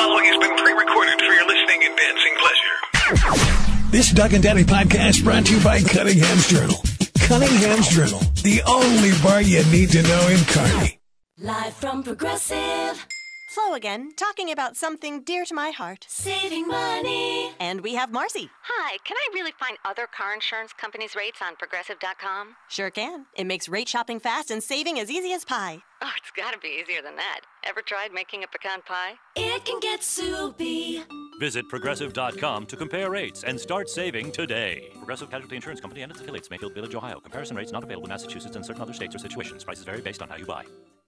following has been pre-recorded for your listening and dancing pleasure. This Doug and Daddy podcast brought to you by Cunningham's Journal. Cunningham's Journal, the only bar you need to know in Kearney. Live from Progressive. Flo again, talking about something dear to my heart. Saving money. And we have Marcy. Hi, can I really find other car insurance companies' rates on Progressive.com? Sure can. It makes rate shopping fast and saving as easy as pie. Oh, it's gotta be easier than that. Ever tried making a pecan pie? It can get soupy. Visit Progressive.com to compare rates and start saving today. Progressive Casualty Insurance Company and its affiliates, Mayfield Village, Ohio. Comparison rates not available in Massachusetts and certain other states or situations. Prices vary based on how you buy.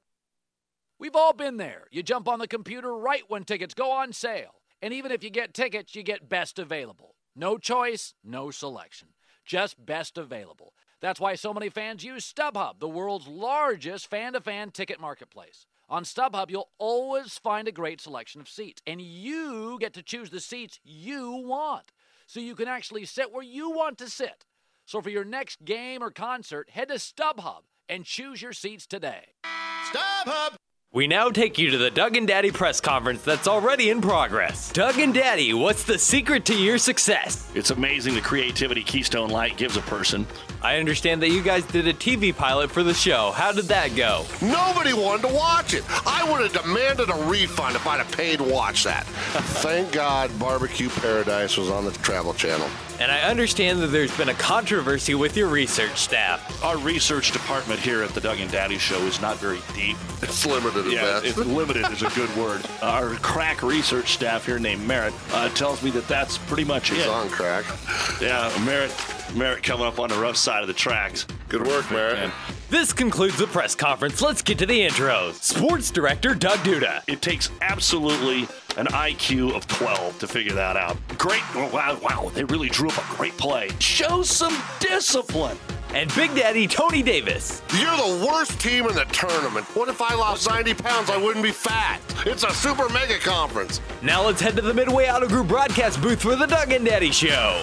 We've all been there. You jump on the computer right when tickets go on sale. And even if you get tickets, you get best available. No choice, no selection. Just best available. That's why so many fans use StubHub, the world's largest fan-to-fan ticket marketplace. On StubHub, you'll always find a great selection of seats. And you get to choose the seats you want. So you can actually sit where you want to sit. So for your next game or concert, head to StubHub and choose your seats today. StubHub! We now take you to the Doug and Daddy press conference that's already in progress. Doug and Daddy, what's the secret to your success? It's amazing the creativity Keystone Light gives a person. I understand that you guys did a TV pilot for the show. How did that go? Nobody wanted to watch it. I would have demanded a refund if I'd have paid to watch that. Thank God Barbecue Paradise was on the Travel Channel. And I understand that there's been a controversy with your research staff. Our research department here at the Doug and Daddy Show is not very deep. It's limited at best. Limited is a good word. Our crack research staff here named Merritt tells me that that's pretty much it. He's on crack. Yeah, Merritt coming up on the rough side of the tracks. Good work, Merritt. This concludes the press conference. Let's get to the intros. Sports Director Doug Duda. It takes absolutely an IQ of 12 to figure that out. Great. Wow, they really drew up a great play. Show some discipline. And Big Daddy Tony Davis. You're the worst team in the tournament. What if I lost 90 pounds? I wouldn't be fat. It's a super mega conference. Now let's head to the Midway Auto Group broadcast booth for the Doug and Daddy Show.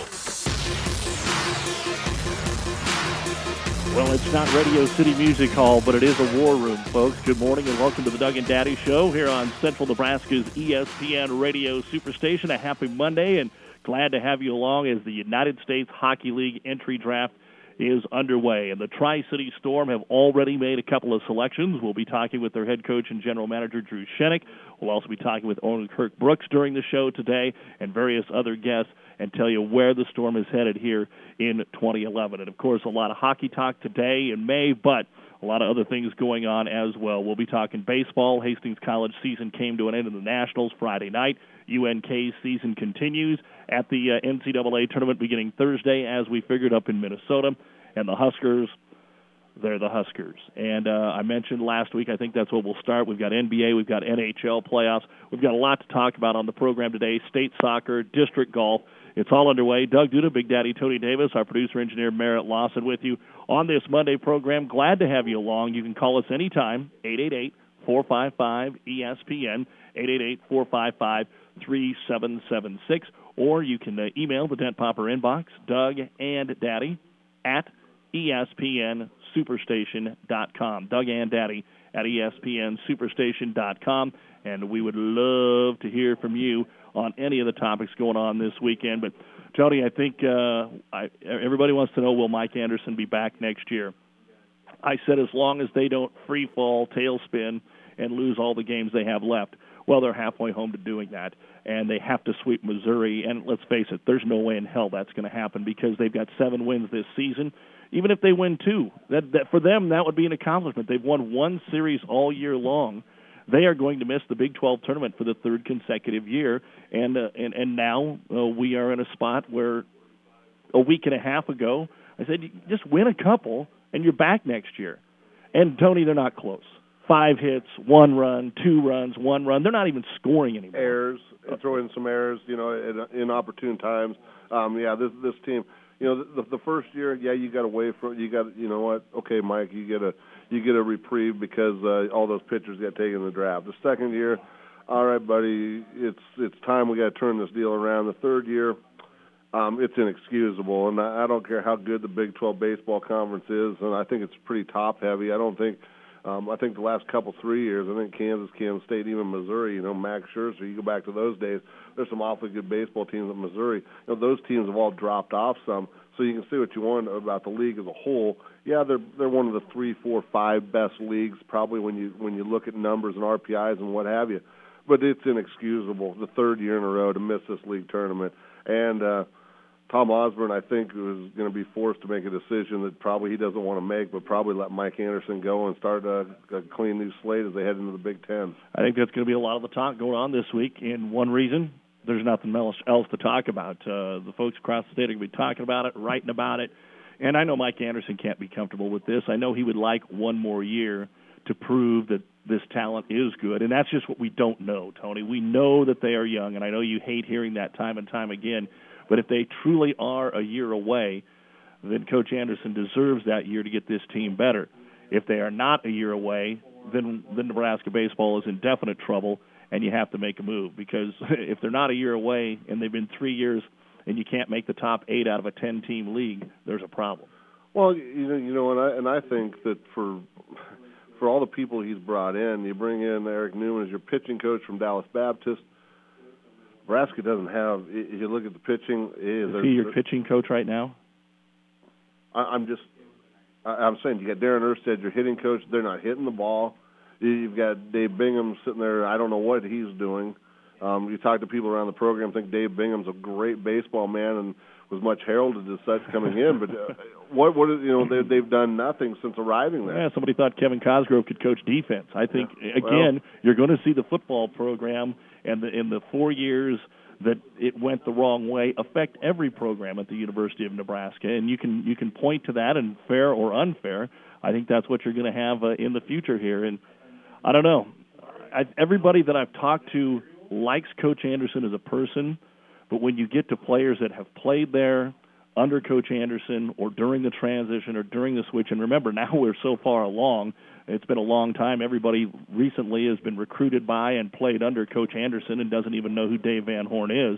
Well, it's not Radio City Music Hall, but it is a war room, folks. Good morning and welcome to the Doug and Daddy Show here on Central Nebraska's ESPN Radio Superstation. A happy Monday, and glad to have you along as the United States Hockey League entry draft is underway. And the Tri-City Storm have already made a couple of selections. We'll be talking with their head coach and general manager, Drew Shenick. We'll also be talking with owner Kirk Brooks during the show today and various other guests and tell you where the Storm is headed here in 2011. And, of course, a lot of hockey talk today in May, but a lot of other things going on as well. We'll be talking baseball. Hastings College season came to an end in the Nationals Friday night. UNK's season continues at the NCAA tournament beginning Thursday, as we figured, up in Minnesota. And the Huskers, they're the Huskers. And I mentioned last week, I think that's where we'll start. We've got NBA, we've got NHL playoffs. We've got a lot to talk about on the program today, state soccer, district golf. It's all underway. Doug Duda, Big Daddy Tony Davis, our producer-engineer Merritt Lawson with you on this Monday program. Glad to have you along. You can call us anytime, 888-455-ESPN, 888-455-3776, or you can email the Dent Popper inbox, Doug and Daddy at ESPNSuperstation.com. Doug and Daddy at ESPNSuperstation.com, and we would love to hear from you on any of the topics going on this weekend. But, Tony, I think everybody wants to know, will Mike Anderson be back next year? I said as long as they don't free fall, tailspin, and lose all the games they have left. Well, they're halfway home to doing that, and they have to sweep Missouri. And let's face it, there's no way in hell that's going to happen because they've got 7 wins this season. Even if they win 2, that for them, that would be an accomplishment. They've won 1 series all year long. They are going to miss the Big 12 tournament for the 3rd consecutive year, and now we are in a spot where a week and a half ago I said, just win a couple, and you're back next year. And, Tony, they're not close. 5 hits, 1 run, 2 runs, 1 run. They're not even scoring anymore. Errors, throw in some errors, in opportune times. This team, the first year, you got away from, okay, Mike, you get a reprieve because all those pitchers got taken in the draft. The second year, all right, buddy, it's time we got to turn this deal around. The third year, it's inexcusable, and I don't care how good the Big 12 baseball conference is, and I think it's pretty top heavy. I don't think I think the last 3 years, I think Kansas State, even Missouri, Max Scherzer, you go back to those days, there's some awfully good baseball teams in Missouri. Those teams have all dropped off some, so you can see what you want about the league as a whole. Yeah, they're one of the 3, 4, 5 best leagues probably when you look at numbers and RPIs and what have you. But it's inexcusable, the third year in a row, to miss this league tournament. And Tom Osborne, I think, is going to be forced to make a decision that probably he doesn't want to make, but probably let Mike Anderson go and start a clean new slate as they head into the Big Ten. I think that's going to be a lot of the talk going on this week. And one reason, there's nothing else to talk about. The folks across the state are going to be talking about it, writing about it. And I know Mike Anderson can't be comfortable with this. I know he would like one more year to prove that this talent is good. And that's just what we don't know, Tony. We know that they are young, and I know you hate hearing that time and time again. But if they truly are a year away, then Coach Anderson deserves that year to get this team better. If they are not a year away, then Nebraska baseball is in definite trouble, and you have to make a move. Because if they're not a year away and they've been 3 years and you can't make the top 8 out of a 10-team league, there's a problem. Well, and I think that for all the people he's brought in, you bring in Eric Newman as your pitching coach from Dallas Baptist. Nebraska doesn't have. If you look at the pitching, is he your pitching coach right now? I'm saying you got Darren Erstad, your hitting coach. They're not hitting the ball. You've got Dave Bingham sitting there. I don't know what he's doing. You talk to people around the program, think Dave Bingham's a great baseball man and was much heralded as such coming in. But they've done nothing since arriving there. Yeah, somebody thought Kevin Cosgrove could coach defense. I think you're going to see the football program and in the 4 years that it went the wrong way affect every program at the University of Nebraska, and you can point to that, and fair or unfair, I think that's what you're going to have in the future here. And I don't know, everybody that I've talked to likes Coach Anderson as a person, but when you get to players that have played there under Coach Anderson or during the transition or during the switch, and remember, now we're so far along, it's been a long time. Everybody recently has been recruited by and played under Coach Anderson and doesn't even know who Dave Van Horn is.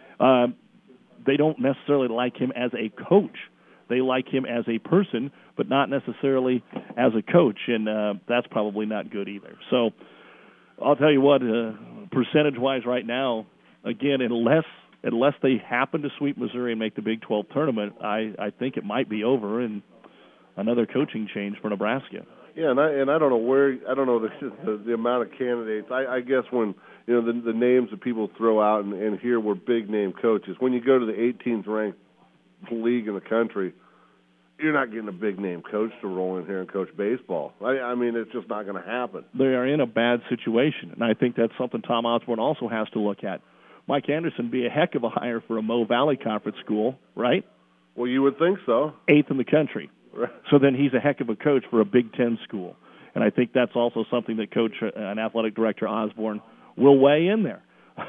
They don't necessarily like him as a coach. They like him as a person, but not necessarily as a coach, and that's probably not good either. So I'll tell you what, percentage-wise right now, again, unless they happen to sweep Missouri and make the Big 12 tournament, I think it might be over and another coaching change for Nebraska. Yeah, and I don't know I don't know the amount of candidates. I guess when the names that people throw out and here were big name coaches. When you go to the 18th ranked league in the country, you're not getting a big name coach to roll in here and coach baseball. I mean, it's just not going to happen. They are in a bad situation, and I think that's something Tom Osborne also has to look at. Mike Anderson be a heck of a hire for a Mo Valley Conference school, right? Well, you would think so. 8th in the country. Right. So then he's a heck of a coach for a Big Ten school. And I think that's also something that Coach and Athletic Director Osborne will weigh in there.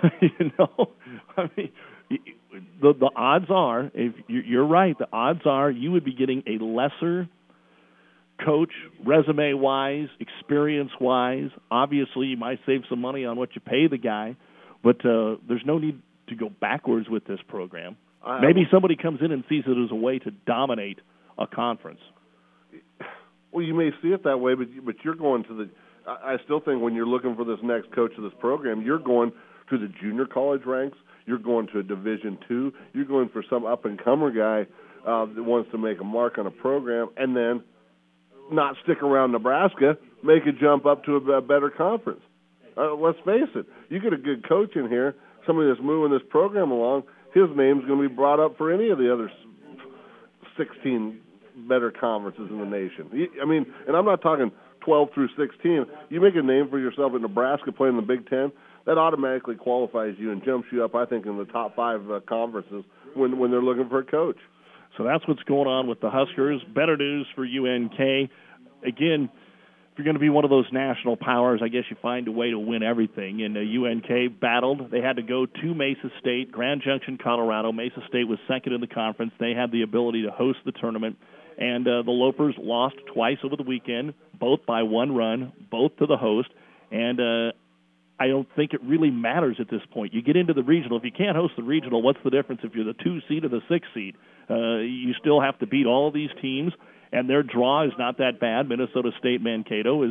I mean, the odds are, if you're right, the odds are you would be getting a lesser coach, resume-wise, experience-wise. Obviously, you might save some money on what you pay the guy, but there's no need to go backwards with this program. Maybe somebody comes in and sees it as a way to dominate a conference. Well, you may see it that way, but you're going to the – I still think when you're looking for this next coach of this program, you're going to the junior college ranks, you're going to a Division II, you're going for some up-and-comer guy that wants to make a mark on a program and then not stick around Nebraska, make a jump up to a better conference. Let's face it, you get a good coach in here, somebody that's moving this program along, his name's going to be brought up for any of the other 16 better conferences in the nation. I mean, and I'm not talking 12 through 16. You make a name for yourself in Nebraska playing in the Big Ten, that automatically qualifies you and jumps you up, I think, in the top 5 conferences when they're looking for a coach. So that's what's going on with the Huskers. Better news for UNK. Again, if you're going to be one of those national powers, I guess you find a way to win everything. And UNK battled. They had to go to Mesa State, Grand Junction, Colorado. Mesa State was second in the conference. They had the ability to host the tournament. And the Lopers lost twice over the weekend, both by 1 run, both to the host. And I don't think it really matters at this point. You get into the regional. If you can't host the regional, what's the difference if you're the 2 seed or the 6 seed? You still have to beat all of these teams. And their draw is not that bad. Minnesota State Mankato is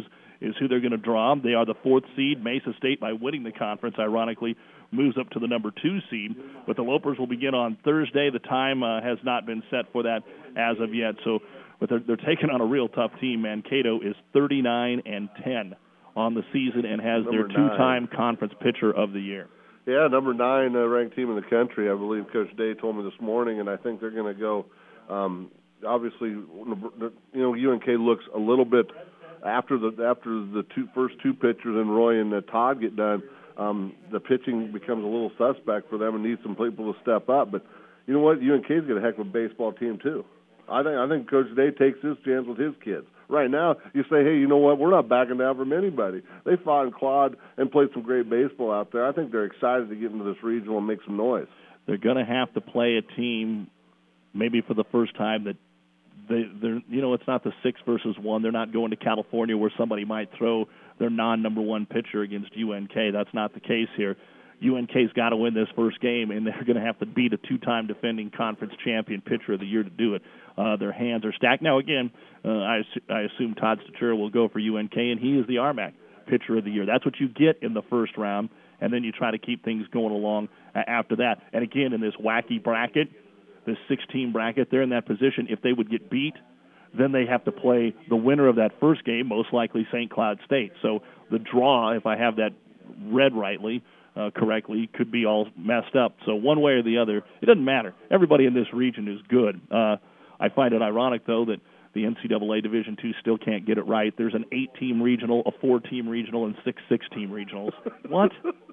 is who they're going to draw. They are the 4th seed. Mesa State, by winning the conference, ironically, moves up to the number 2 seed. But the Lopers will begin on Thursday. The time has not been set for that as of yet. But they're taking on a real tough team. Mankato is 39-10 on the season and has their 2-time conference pitcher of the year. Yeah, number 9 ranked team in the country. I believe Coach Day told me this morning, and I think they're going to go. Obviously, UNK looks a little bit after the first two pitchers and Roy and Todd get done. The pitching becomes a little suspect for them and needs some people to step up. But you know what? UNK's got a heck of a baseball team too. I think Coach Day takes his chance with his kids. Right now, you say, hey, you know what? We're not backing down from anybody. They fought and clawed and played some great baseball out there. I think they're excited to get into this regional and make some noise. They're going to have to play a team maybe for the first time that they're it's not the 6 versus 1. They're not going to California where somebody might throw their non-number 1 pitcher against UNK. That's not the case here. UNK's got to win this first game, and they're going to have to beat a 2-time defending conference champion pitcher of the year to do it. Their hands are stacked. Now, again, I assume Todd Statura will go for UNK, and he is the RMAC pitcher of the year. That's what you get in the first round, and then you try to keep things going along after that. And, again, in this wacky bracket, this 16 bracket, they're in that position. If they would get beat, then they have to play the winner of that first game, most likely St. Cloud State. So the draw, if I have that read correctly, could be all messed up. So one way or the other, it doesn't matter. Everybody in this region is good. I find it ironic, though, that the NCAA Division II still can't get it right. There's an 8-team regional, a 4-team regional, and 6 6-team regionals. What?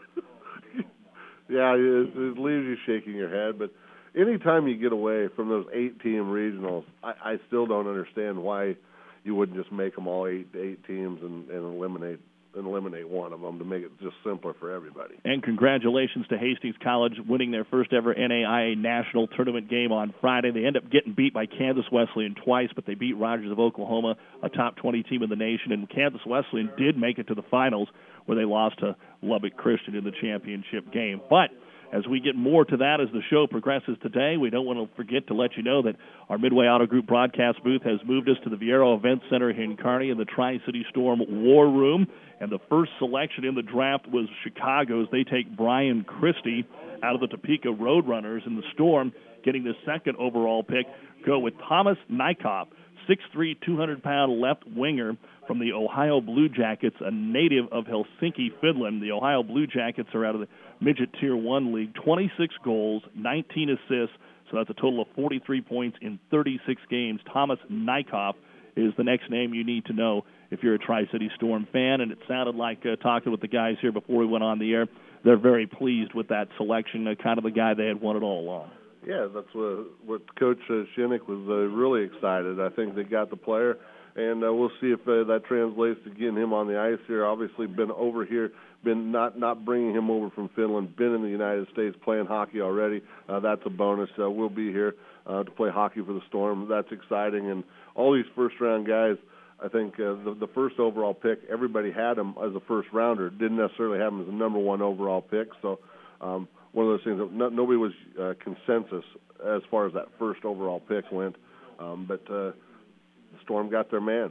Yeah, it leaves you shaking your head, but anytime you get away from those 8-team regionals, I still don't understand why you wouldn't just make them all 8 teams and eliminate one of them to make it just simpler for everybody. And congratulations to Hastings College winning their first ever NAIA national tournament game on Friday. They end up getting beat by Kansas Wesleyan twice, but they beat Rogers of Oklahoma, a top 20 team in the nation, and Kansas Wesleyan did make it to the finals where they lost to Lubbock Christian in the championship game. But as we get more to that as the show progresses today, we don't want to forget to let you know that our Midway Auto Group broadcast booth has moved us to the Viero Event Center here in Kearney in the Tri-City Storm War Room. And the first selection in the draft was Chicago's. They take Brian Christie out of the Topeka Roadrunners, in the Storm, getting the second overall pick, go with Thomas Nykoff, 6'3", 200-pound left winger from the Ohio Blue Jackets, a native of Helsinki, Finland. The Ohio Blue Jackets are out of the Midget Tier 1 League, 26 goals, 19 assists, so that's a total of 43 points in 36 games. Thomas Nykoff is the next name you need to know if you're a Tri-City Storm fan, and it sounded like talking with the guys here before we went on the air, they're very pleased with that selection, kind of the guy they had wanted all along. Yeah, that's what Coach Shinnick was really excited. I think they got the player, and we'll see if that translates to getting him on the ice here. Obviously, been over here, been not bringing him over from Finland, been in the United States playing hockey already. That's a bonus. We'll be here to play hockey for the Storm. That's exciting, and all these first-round guys, I think the first overall pick, everybody had him as a first-rounder. Didn't necessarily have him as a number 1 overall pick, so one of those things that nobody was consensus as far as that first overall pick went, but the Storm got their man.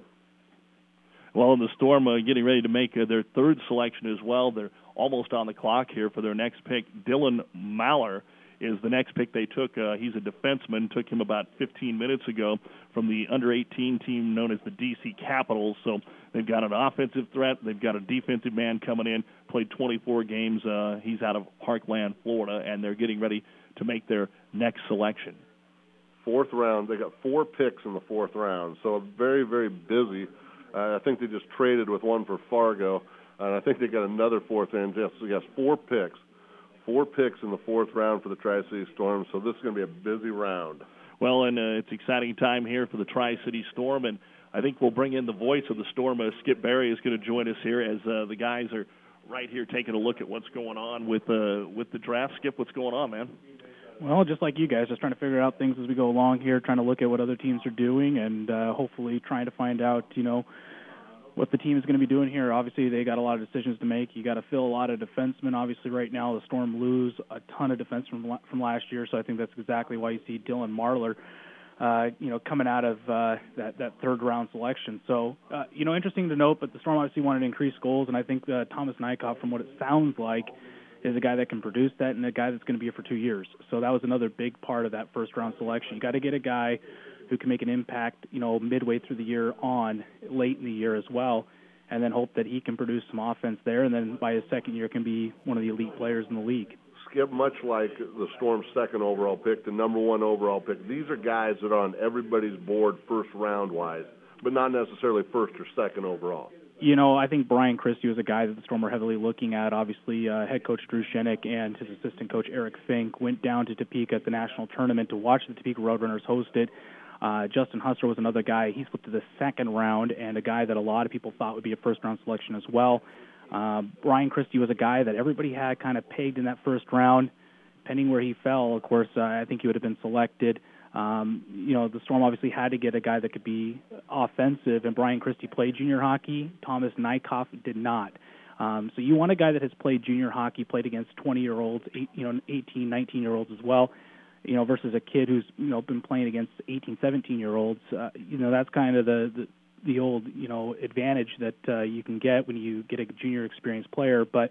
Well, the Storm getting ready to make their third selection as well. They're almost on the clock here for their next pick. Dylan Maller is the next pick they took. He's a defenseman. Took him about 15 minutes ago from the under-18 team known as the DC Capitals. So they've got an offensive threat. They've got a defensive man coming in, played 24 games. He's out of Parkland, Florida, and they're getting ready to make their next selection. 4th round. They got 4 picks in the 4th round, so very, very busy. I think they just traded with one for Fargo, and I think they got another 4th round. So they got 4 picks. 4 picks in the 4th round for the Tri-City Storm, so this is going to be a busy round. Well, and it's an exciting time here for the Tri-City Storm, and I think we'll bring in the voice of the Storm. Skip Berry is going to join us here as the guys are right here taking a look at what's going on with the draft. Skip, what's going on, man? Well, just like you guys, just trying to figure out things as we go along here, trying to look at what other teams are doing, and hopefully trying to find out, what the team is going to be doing here. Obviously, they got a lot of decisions to make. You got to fill a lot of defensemen. Obviously, right now, the Storm lose a ton of defensemen from last year, so I think that's exactly why you see Dylan Marler coming out of that third-round selection. So, interesting to note, but the Storm obviously wanted to increase goals, and I think Thomas Nykoff, from what it sounds like, is a guy that can produce that and a guy that's going to be here for 2 years. So that was another big part of that first-round selection. You got to get a guy who can make an impact, midway through the year on, late in the year as well, and then hope that he can produce some offense there, and then by his second year can be one of the elite players in the league. Skip, much like the Storm's second overall pick, the number one overall pick, these are guys that are on everybody's board first round-wise, but not necessarily first or second overall. I think Brian Christie was a guy that the Storm were heavily looking at. Obviously, head coach Drew Shenik and his assistant coach Eric Fink went down to Topeka at the national tournament to watch the Topeka Roadrunners host it. Justin Husser was another guy. He slipped to the second round, and a guy that a lot of people thought would be a first-round selection as well. Brian Christie was a guy that everybody had kind of pegged in that first round. Depending where he fell, of course, I think he would have been selected. The Storm obviously had to get a guy that could be offensive, and Brian Christie played junior hockey. Thomas Nykoff did not. So you want a guy that has played junior hockey, played against 20-year-olds, 18, 19-year-olds as well, versus a kid who's, been playing against 18, 17-year-olds. That's kind of the old, advantage that you can get when you get a junior experienced player. But,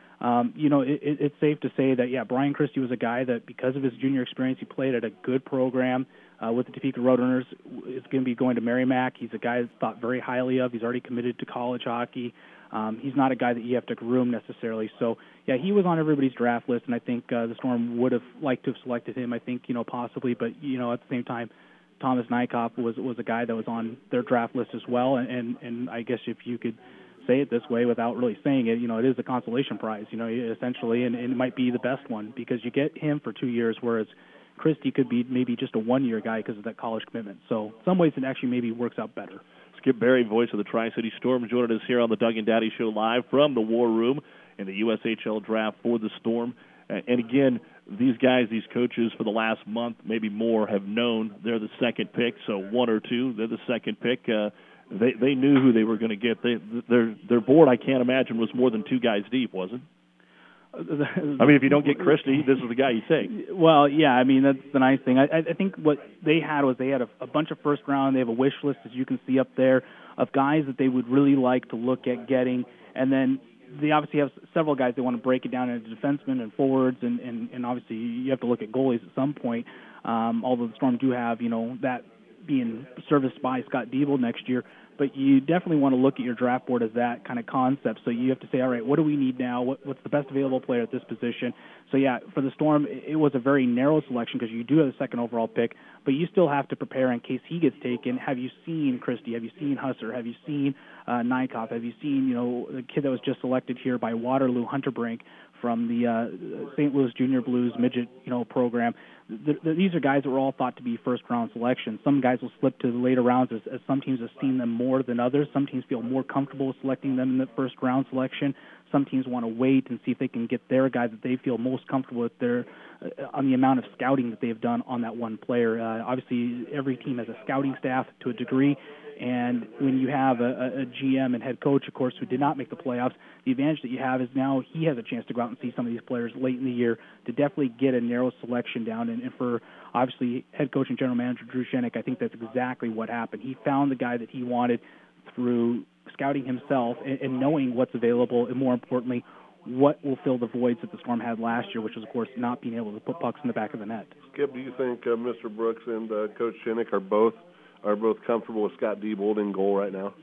it's safe to say that, Brian Christie was a guy that, because of his junior experience, he played at a good program with the Topeka Roadrunners. Is going to be going to Merrimack. He's a guy that's thought very highly of. He's already committed to college hockey. He's not a guy that you have to groom necessarily. So, he was on everybody's draft list, and I think the Storm would have liked to have selected him, I think, possibly. But, at the same time, Thomas Nykoff was a guy that was on their draft list as well. And I guess if you could say it this way without really saying it, it is a consolation prize, essentially, and it might be the best one because you get him for 2 years, whereas Christie could be maybe just a one-year guy because of that college commitment. So in some ways it actually maybe works out better. Skip Berry, voice of the Tri-City Storm, joining us here on the Doug and Daddy Show live from the War Room in the USHL draft for the Storm. And again, these guys, these coaches for the last month, maybe more, have known they're the second pick. So one or two, they're the second pick. They knew who they were going to get. Their board, I can't imagine, was more than two guys deep, was it? I mean, if you don't get Christie, this is the guy you take. Well, that's the nice thing. I think what they had was they had a bunch of first round. They have a wish list, as you can see up there, of guys that they would really like to look at getting. And then they obviously have several guys they want to break it down into defensemen and forwards. And obviously you have to look at goalies at some point, although the Storm do have, that being serviced by Scott Diebel next year. But you definitely want to look at your draft board as that kind of concept. So you have to say, all right, what do we need now? What's the best available player at this position? So, for the Storm, it was a very narrow selection because you do have the second overall pick, but you still have to prepare in case he gets taken. Have you seen Christie? Have you seen Husser? Have you seen Nykoff? Have you seen, the kid that was just selected here by Waterloo, Hunter Brink, from the St. Louis Junior Blues midget, program? These are guys that were all thought to be first-round selections. Some guys will slip to the later rounds as some teams have seen them more than others. Some teams feel more comfortable selecting them in the first-round selection. Some teams want to wait and see if they can get their guy that they feel most comfortable with on the amount of scouting that they've done on that one player. Obviously, every team has a scouting staff to a degree, and when you have a GM and head coach, of course, who did not make the playoffs, the advantage that you have is now he has a chance to go out and see some of these players late in the year to definitely get a narrow selection down. And for, obviously, head coach and general manager Drew Shenik, I think that's exactly what happened. He found the guy that he wanted through scouting himself and knowing what's available, and more importantly, what will fill the voids that the Storm had last year, which was, of course, not being able to put pucks in the back of the net. Skip, do you think Mr. Brooks and Coach Shenik are both comfortable with Scott Diebold in goal right now?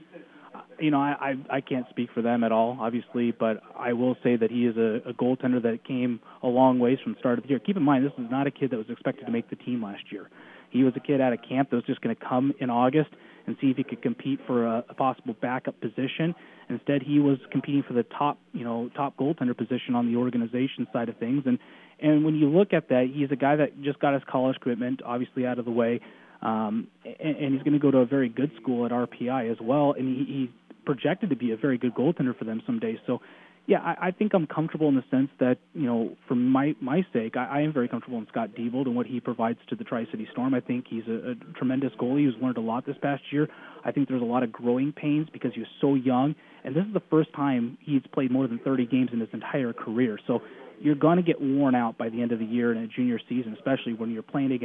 I can't speak for them at all, obviously, but I will say that he is a goaltender that came a long ways from the start of the year. Keep in mind, this is not a kid that was expected to make the team last year. He was a kid out of camp that was just going to come in August and see if he could compete for a possible backup position. Instead, he was competing for the top goaltender position on the organization side of things. And when you look at that, he's a guy that just got his college commitment, obviously, out of the way. And he's going to go to a very good school at RPI as well, and he's projected to be a very good goaltender for them someday. So, I think I'm comfortable in the sense that, for my sake, I am very comfortable in Scott Diebold and what he provides to the Tri-City Storm. I think he's a tremendous goalie who's learned a lot this past year. I think there's a lot of growing pains because he was so young, and this is the first time he's played more than 30 games in his entire career. So you're going to get worn out by the end of the year in a junior season, especially when you're playing against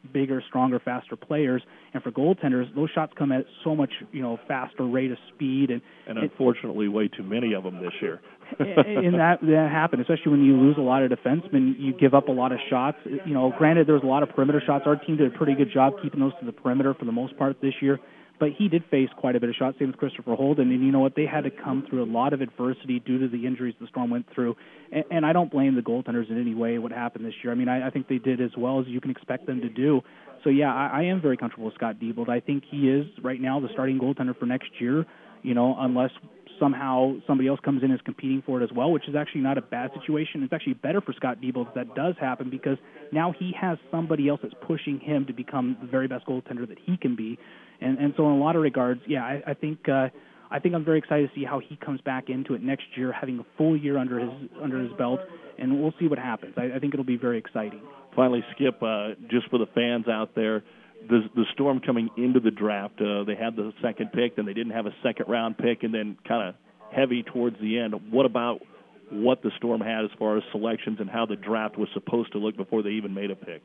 bigger, stronger, faster players. And for goaltenders, those shots come at so much, faster rate of speed. And unfortunately, way too many of them this year. And that happened, especially when you lose a lot of defensemen. You give up a lot of shots. Granted, there was a lot of perimeter shots. Our team did a pretty good job keeping those to the perimeter for the most part this year. But he did face quite a bit of shots, same as Christopher Holden. And you know what? They had to come through a lot of adversity due to the injuries the Storm went through. And I don't blame the goaltenders in any way what happened this year. I mean, I think they did as well as you can expect them to do. So, yeah, I am very comfortable with Scott Diebold. I think he is right now the starting goaltender for next year, unless somehow somebody else comes in and is competing for it as well, which is actually not a bad situation. It's actually better for Scott Diebold if that does happen, because now he has somebody else that's pushing him to become the very best goaltender that he can be. And so in a lot of regards, yeah, I think I'm very excited to see how he comes back into it next year, having a full year under his belt, and we'll see what happens. I think it'll be very exciting. Finally, Skip, just for the fans out there, the Storm coming into the draft, they had the second pick, then they didn't have a second-round pick, and then kind of heavy towards the end. What about what the Storm had as far as selections and how the draft was supposed to look before they even made a pick?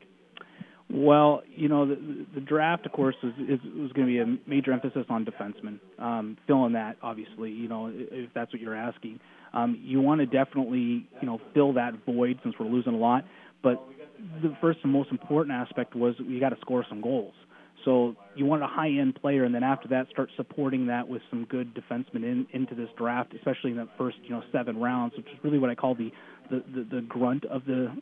Well, the draft, of course, was going to be a major emphasis on defensemen. Filling that, obviously, if that's what you're asking. You want to definitely, fill that void since we're losing a lot. But the first and most important aspect was you got to score some goals. So you want a high-end player, and then after that, start supporting that with some good defensemen into this draft, especially in that first, 7 rounds, which is really what I call the grunt of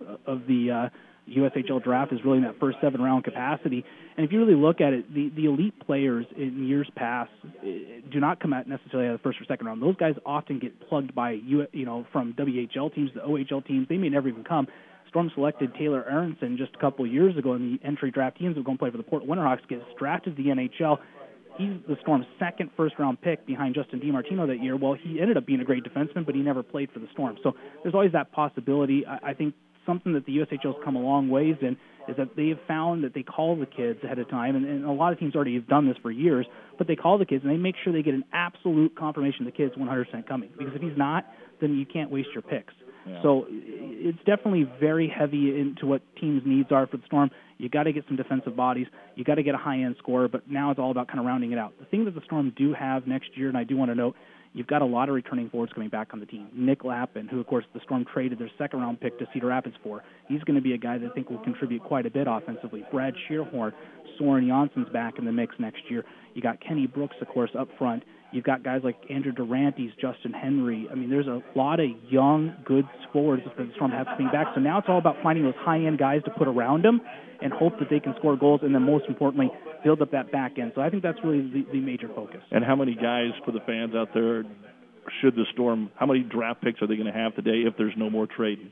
the USHL draft, is really in that first 7-round capacity. And if you really look at it, the elite players in years past do not come out necessarily out of the first or second round. Those guys often get plugged by from WHL teams to OHL teams. They may never even come. Storm selected Taylor Aronson just a couple of years ago in the entry draft. He ends up going to play for the Portland Winterhawks, gets drafted to the NHL. He's the Storm's second first-round pick behind Justin DiMartino that year. Well, he ended up being a great defenseman, but he never played for the Storm. So there's always that possibility. I think something that the USHL has come a long ways in is that they have found that they call the kids ahead of time, and a lot of teams already have done this for years, but they call the kids and they make sure they get an absolute confirmation the kid's 100% coming. Because if he's not, then you can't waste your picks. Yeah. So it's definitely very heavy into what teams' needs are for the Storm. You got to get some defensive bodies. You got to get a high-end scorer, but now it's all about kind of rounding it out. The thing that the Storm do have next year, and I do want to note, you've got a lot of returning forwards coming back on the team. Nick Lappin, who, of course, the Storm traded their second-round pick to Cedar Rapids for. He's going to be a guy that I think will contribute quite a bit offensively. Brad Shearhorn, Soren Jansson's back in the mix next year. You got Kenny Brooks, of course, up front. You've got guys like Andrew Durantes, Justin Henry. I mean, there's a lot of young, good forwards that the Storm have coming back. So now it's all about finding those high-end guys to put around them and hope that they can score goals, and then most importantly, build up that back end. So I think that's really the major focus. And how many guys, for the fans out there, should the Storm, how many draft picks are they going to have today if there's no more trading?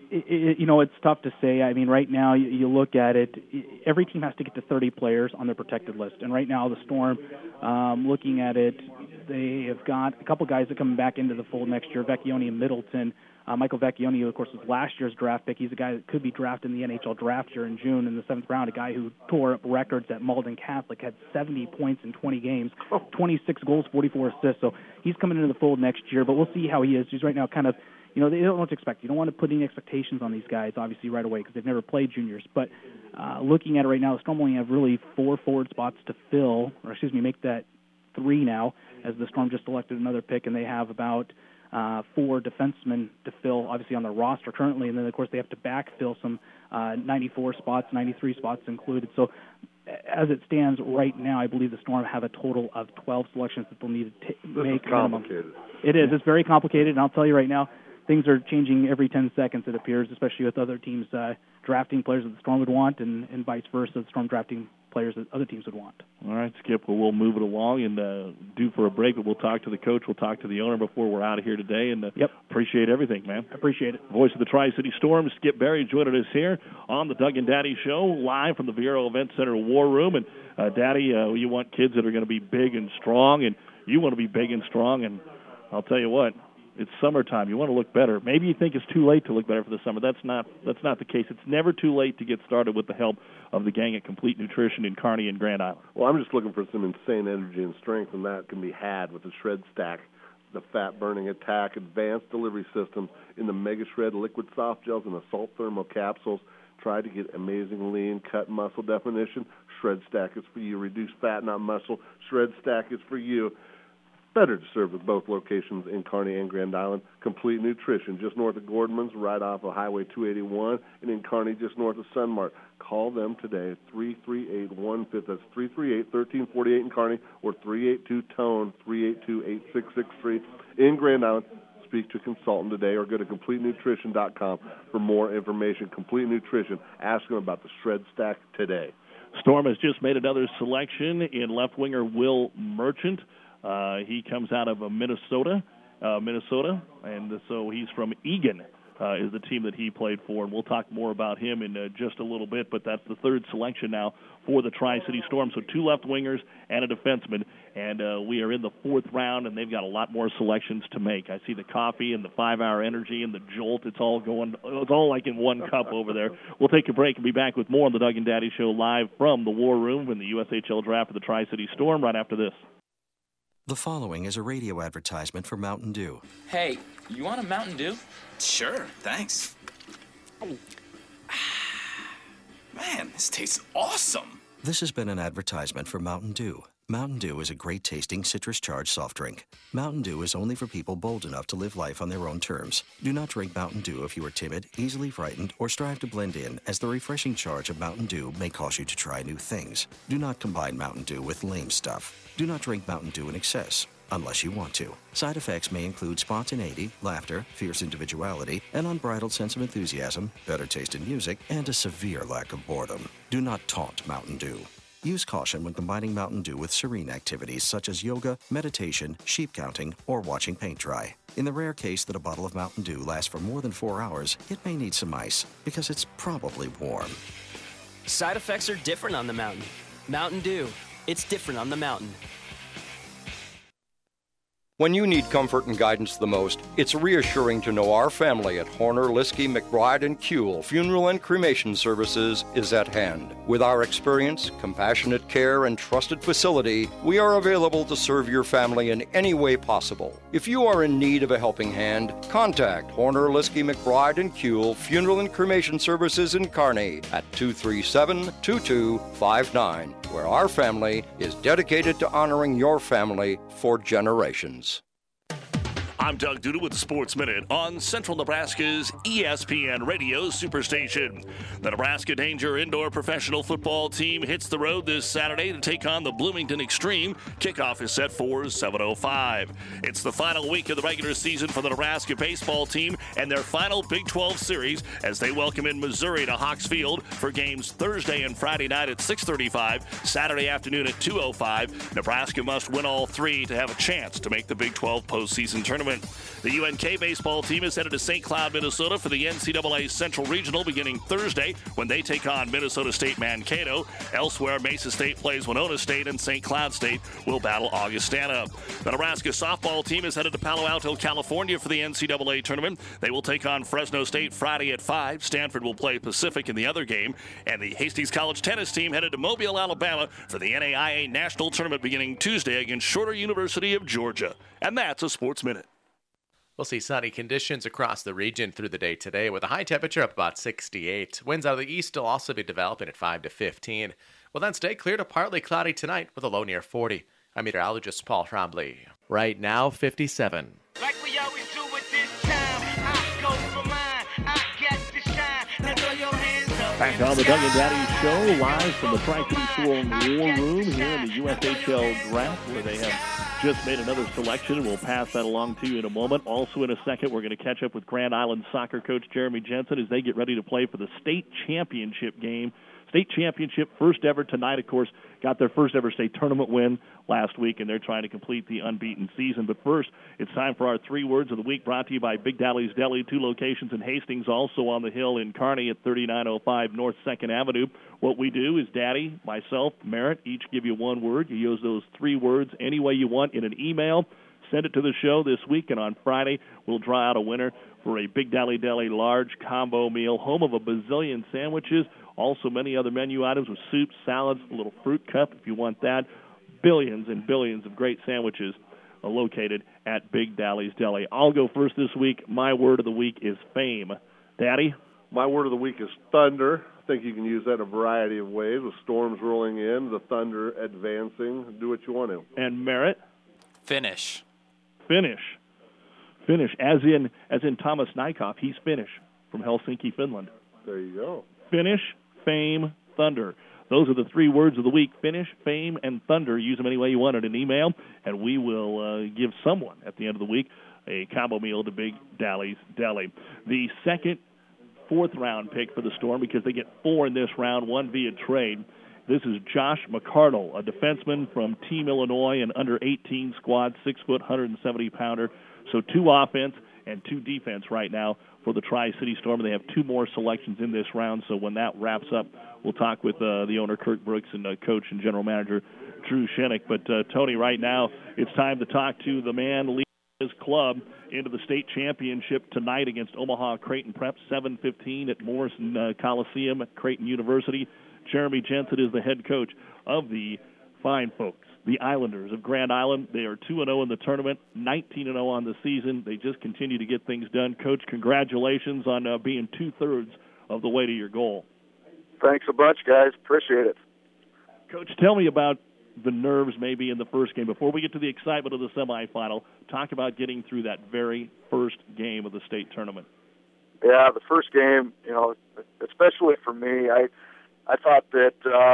It's tough to say. I mean, right now, you look at it, every team has to get to 30 players on their protected list. And right now, the Storm, looking at it, they have got a couple guys that are coming back into the fold next year, Vecchione and Middleton. Michael Vecchione, of course, was last year's draft pick. He's a guy that could be drafted in the NHL draft here in June in the 7th round, a guy who tore up records at Malden Catholic, had 70 points in 20 games, 26 goals, 44 assists. So he's coming into the fold next year, but we'll see how he is. He's right now kind of, they don't know what to expect. You don't want to put any expectations on these guys, obviously, right away because they've never played juniors. But looking at it right now, the Storm only have really 4 forward spots to fill, make that 3 now, as the Storm just selected another pick, and they have about 4 defensemen to fill, obviously, on their roster currently. And then, of course, they have to backfill some 94 spots, 93 spots included. So as it stands right now, I believe the Storm have a total of 12 selections that they'll need to make. This is complicated. It is. It's very complicated, and I'll tell you right now, things are changing every 10 seconds, it appears, especially with other teams drafting players that the Storm would want and vice versa, the Storm drafting players that other teams would want. All right, Skip, well, we'll move it along and due for a break, but we'll talk to the coach, we'll talk to the owner before we're out of here today, and appreciate everything, man. Appreciate it. Voice of the Tri-City Storm, Skip Berry, joining us here on the Doug and Daddy Show, live from the Viero Event Center War Room. And, Daddy, you want kids that are going to be big and strong, and you want to be big and strong, and I'll tell you what, it's summertime. You want to look better. Maybe you think it's too late to look better for the summer. That's not the case. It's never too late to get started with the help of the gang at Complete Nutrition in Kearney and Grand Island. Well, I'm just looking for some insane energy and strength, and that can be had with the Shred Stack the fat-burning Attack advanced delivery systems in the Mega Shred liquid soft gels and the Salt Thermo capsules. Try to get amazing lean cut muscle definition. Shred Stack is for you. Reduce fat, not muscle. Shred Stack is for you. Better to serve with both locations in Kearney and Grand Island. Complete Nutrition, just north of Gordman's, right off of Highway 281, and in Kearney, just north of Sunmart. Call them today at 338-15. That's 338-1348 in Kearney, or 382-TONE, 382-8663 in Grand Island. Speak to a consultant today, or go to CompleteNutrition.com for more information. Complete Nutrition. Ask them about the Shred Stack today. Storm has just made another selection in left winger Will Merchant. He comes out of Minnesota, and so he's from Eagan, is the team that he played for, and we'll talk more about him in just a little bit, but that's the third selection now for the Tri-City Storm, so 2 left wingers and a defenseman, and we are in the 4th round, and they've got a lot more selections to make. I see the coffee and the 5-hour energy and the jolt. It's all like in one cup over there. We'll take a break and be back with more on the Doug and Daddy Show live from the War Room in the USHL Draft of the Tri-City Storm right after this. The following is a radio advertisement for Mountain Dew. Hey, you want a Mountain Dew? Sure, thanks. Man, this tastes awesome. This has been an advertisement for Mountain Dew. Mountain Dew is a great-tasting citrus-charged soft drink. Mountain Dew is only for people bold enough to live life on their own terms. Do not drink Mountain Dew if you are timid, easily frightened, or strive to blend in, as the refreshing charge of Mountain Dew may cause you to try new things. Do not combine Mountain Dew with lame stuff. Do not drink Mountain Dew in excess, unless you want to. Side effects may include spontaneity, laughter, fierce individuality, an unbridled sense of enthusiasm, better taste in music, and a severe lack of boredom. Do not taunt Mountain Dew. Use caution when combining Mountain Dew with serene activities such as yoga, meditation, sheep counting, or watching paint dry. In the rare case that a bottle of Mountain Dew lasts for more than 4 hours, it may need some ice, because it's probably warm. Side effects are different on the mountain. Mountain Dew. It's different on the mountain. When you need comfort and guidance the most, it's reassuring to know our family at Horner, Liskey, McBride, and Kuehl Funeral and Cremation Services is at hand. With our experience, compassionate care, and trusted facility, we are available to serve your family in any way possible. If you are in need of a helping hand, contact Horner, Liskey, McBride, and Kuehl Funeral and Cremation Services in Kearney at 237-2259, where our family is dedicated to honoring your family for generations. I'm Doug Duda with the Sports Minute on Central Nebraska's ESPN Radio Superstation. The Nebraska Danger Indoor Professional Football Team hits the road this Saturday to take on the Bloomington Extreme. Kickoff is set for 7:05. It's the final week of the regular season for the Nebraska baseball team and their final Big 12 series as they welcome in Missouri to Hawks Field for games Thursday and Friday night at 6:35, Saturday afternoon at 2:05. Nebraska must win all 3 to have a chance to make the Big 12 postseason tournament. The UNK baseball team is headed to St. Cloud, Minnesota for the NCAA Central Regional beginning Thursday when they take on Minnesota State Mankato. Elsewhere, Mesa State plays Winona State and St. Cloud State will battle Augustana. The Nebraska softball team is headed to Palo Alto, California for the NCAA tournament. They will take on Fresno State Friday at 5. Stanford will play Pacific in the other game. And the Hastings College tennis team headed to Mobile, Alabama for the NAIA National Tournament beginning Tuesday against Shorter University of Georgia. And that's a Sports Minute. We'll see sunny conditions across the region through the day today with a high temperature up about 68. Winds out of the east will also be developing at 5 to 15. We'll then stay clear to partly cloudy tonight with a low near 40. I'm meteorologist Paul Trombley. Right now, 57. Like we always do at this time, I go for mine, I get to shine. Now throw your hands up. Back on the Doug and Daddy Show, live from the Tri-City Storm War Room here in the USHL Draft, where they have just made another selection. We'll pass that along to you in a moment. Also in a second, we're going to catch up with Grand Island soccer coach Jeremy Jensen as they get ready to play for the state championship game. State championship, first ever tonight, of course, got their first ever state tournament win last week, and they're trying to complete the unbeaten season. But first, it's time for our 3 words of the week, brought to you by Big Dally's Deli, 2 locations in Hastings, also on the hill in Kearney at 3905 North 2nd Avenue. What we do is Daddy, myself, Merritt, each give you 1 word. You use those 3 words any way you want in an email. Send it to the show this week, and on Friday, we'll draw out a winner for a Big Dally Deli large combo meal, home of a bazillion sandwiches, also many other menu items with soups, salads, a little fruit cup if you want that. Billions and billions of great sandwiches located at Big Dally's Deli. I'll go first this week. My word of the week is fame. Daddy? My word of the week is thunder. I think you can use that in a variety of ways, with storms rolling in, the thunder advancing. Do what you want to. And Merritt? Finish. Finish. Finish, as in Thomas Nykoff. He's Finnish from Helsinki, Finland. There you go. Finish, fame, thunder. Those are the 3 words of the week: finish, fame, and thunder. Use them any way you want in an email, and we will give someone at the end of the week a combo meal to Big Dally's Deli. The second, 4th round pick for the Storm, because they get 4 in this round, 1 via trade. This is Josh McCardle, a defenseman from Team Illinois, an under-18 squad, 6 foot, 170-pounder. So 2 offense and 2 defense right now for the Tri-City Storm. They have 2 more selections in this round, so when that wraps up, we'll talk with the owner, Kirk Brooks, and coach and general manager, Drew Shinnick. But, Tony, right now it's time to talk to the man leading his club into the state championship tonight against Omaha Creighton Prep, 7:15 at Morrison Coliseum at Creighton University. Jeremy Jensen is the head coach of the fine folks, the Islanders of Grand Island. They are 2-0 in the tournament, 19-0 on the season. They just continue to get things done. Coach, congratulations on being 2/3 of the way to your goal. Thanks a bunch, guys. Appreciate it. Coach, tell me about the nerves maybe in the first game. Before we get to the excitement of the semifinal, talk about getting through that very first game of the state tournament. Yeah, the first game, especially for me, I thought that,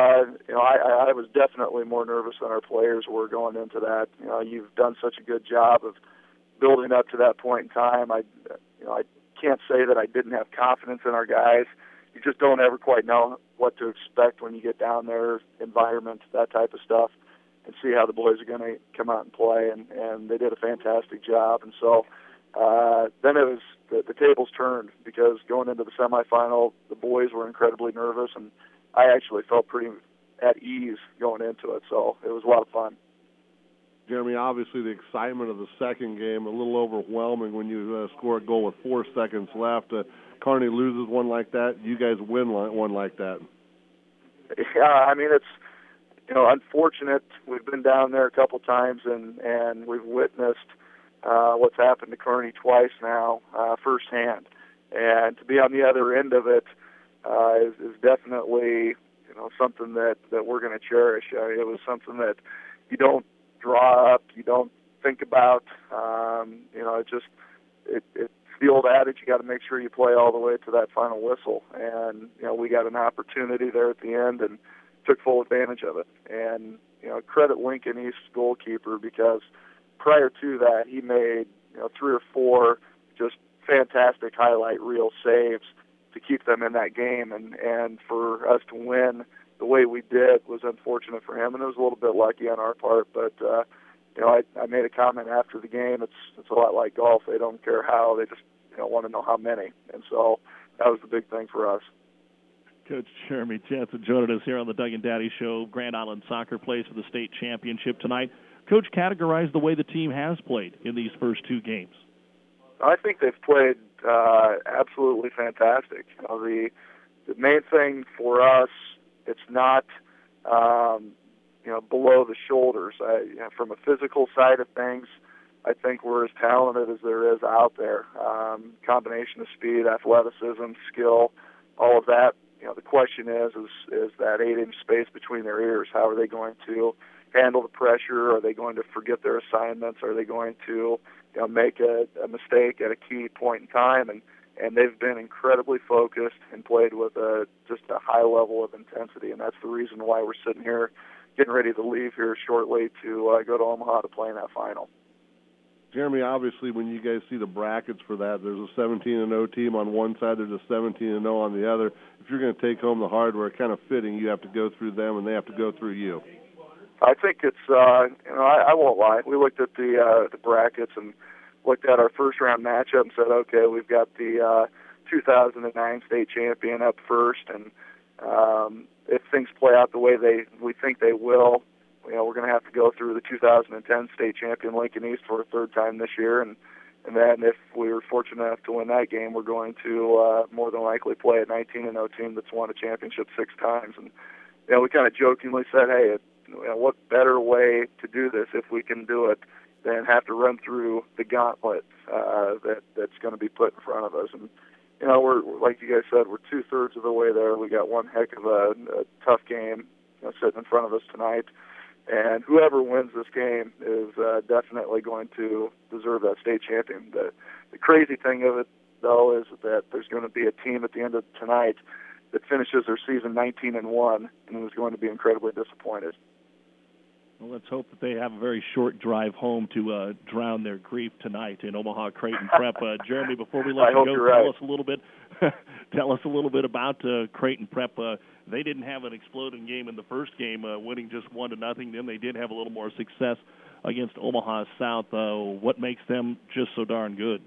I was definitely more nervous than our players were going into that. You've done such a good job of building up to that point in time. I can't say that I didn't have confidence in our guys. You just don't ever quite know what to expect when you get down there, environment, that type of stuff, and see how the boys are going to come out and play. And they did a fantastic job. And so then it was the tables turned, because going into the semifinal, the boys were incredibly nervous, and I actually felt pretty at ease going into it. So it was a lot of fun. Jeremy, obviously the excitement of the second game, a little overwhelming when you score a goal with 4 seconds left. Kearney loses one like that. You guys win one like that. Yeah, I mean, it's unfortunate. We've been down there a couple times, and we've witnessed what's happened to Kearney twice now firsthand. And to be on the other end of it is definitely something that we're going to cherish. It was something that you don't draw up, you don't think about. It's the old adage, you got to make sure you play all the way to that final whistle. And we got an opportunity there at the end and took full advantage of it. And credit Lincoln East's goalkeeper, because prior to that he made 3 or 4 just fantastic highlight reel saves to keep them in that game, and for us to win the way we did was unfortunate for him, and it was a little bit lucky on our part. But I made a comment after the game. It's a lot like golf. They don't care how, they just want to know how many, and so that was the big thing for us. Coach Jeremy Jensen joining us here on the Doug and Daddy Show. Grand Island Soccer plays for the state championship tonight. Coach, categorize the way the team has played in these first 2 games. I think they've played absolutely fantastic. The main thing for us, it's not below the shoulders. From a physical side of things, I think we're as talented as there is out there. Combination of speed, athleticism, skill, all of that. The question is that 8-inch space between their ears. How are they going to handle the pressure? Are they going to forget their assignments? Are they going to make a mistake at a key point in time? And they've been incredibly focused and played with just a high level of intensity, and that's the reason why we're sitting here getting ready to leave here shortly to go to Omaha to play in that final. Jeremy, obviously when you guys see the brackets for that, there's a 17-0 team on one side, there's a 17-0 on the other. If you're going to take home the hardware, kind of fitting, you have to go through them and they have to go through you. I think it's, I won't lie. We looked at the brackets and looked at our first-round matchup and said, okay, we've got the 2009 state champion up first, and if things play out the way we think they will, we're going to have to go through the 2010 state champion Lincoln East for a 3rd time this year, and then if we were fortunate enough to win that game, we're going to more than likely play a 19-0 team that's won a championship 6 times. And we kind of jokingly said, hey, what better way to do this if we can do it than have to run through the gauntlet that's going to be put in front of us. And we're like you guys said, we're 2/3 of the way there. We got one heck of a tough game sitting in front of us tonight. And whoever wins this game is definitely going to deserve that state champion. The crazy thing of it, though, is that there's going to be a team at the end of tonight that finishes their season 19-1 and is going to be incredibly disappointed. Well, let's hope that they have a very short drive home to drown their grief tonight in Omaha Creighton Prep. Jeremy, before we let you go, tell us a little bit. Tell us a little bit about Creighton Prep. They didn't have an exploding game in the first game, winning just 1-0. Then they did have a little more success against Omaha South. What makes them just so darn good?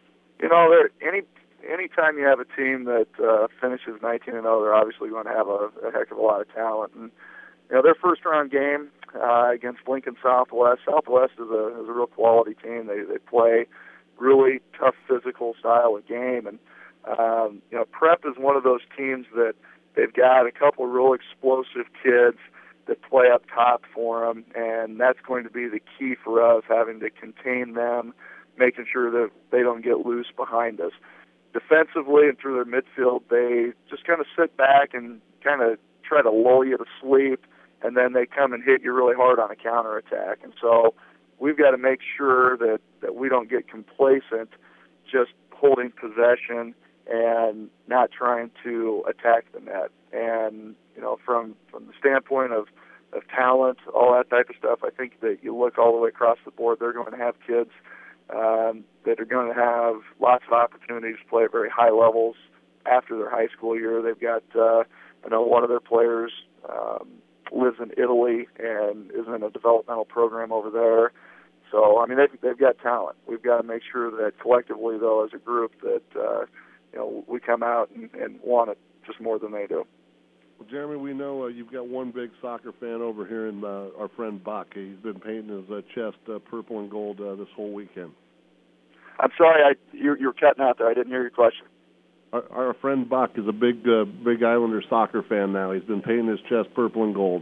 Anytime you have a team that finishes 19-0, they're obviously going to have a heck of a lot of talent. And their first round game against Lincoln Southwest. Southwest is a real quality team. They play really tough physical style of game, and Prep is one of those teams that they've got a couple of real explosive kids that play up top for them, and that's going to be the key for us, having to contain them, making sure that they don't get loose behind us. Defensively and through their midfield, they just kind of sit back and kind of try to lull you to sleep, and then they come and hit you really hard on a counterattack. And so we've got to make sure that we don't get complacent just holding possession and not trying to attack the net. And, from the standpoint of talent, all that type of stuff, I think that you look all the way across the board, they're going to have kids that are going to have lots of opportunities to play at very high levels after their high school year. They've got, I know one of their players lives in Italy and is in a developmental program over there. So, I mean, they've got talent. We've got to make sure that collectively, though, as a group, that we come out and want it just more than they do. Well, Jeremy, we know you've got one big soccer fan over here in our friend Buck. He's been painting his chest purple and gold this whole weekend. I'm sorry, you're cutting out there. I didn't hear your question. Our friend Buck is a big Islander soccer fan now. He's been painting his chest purple and gold.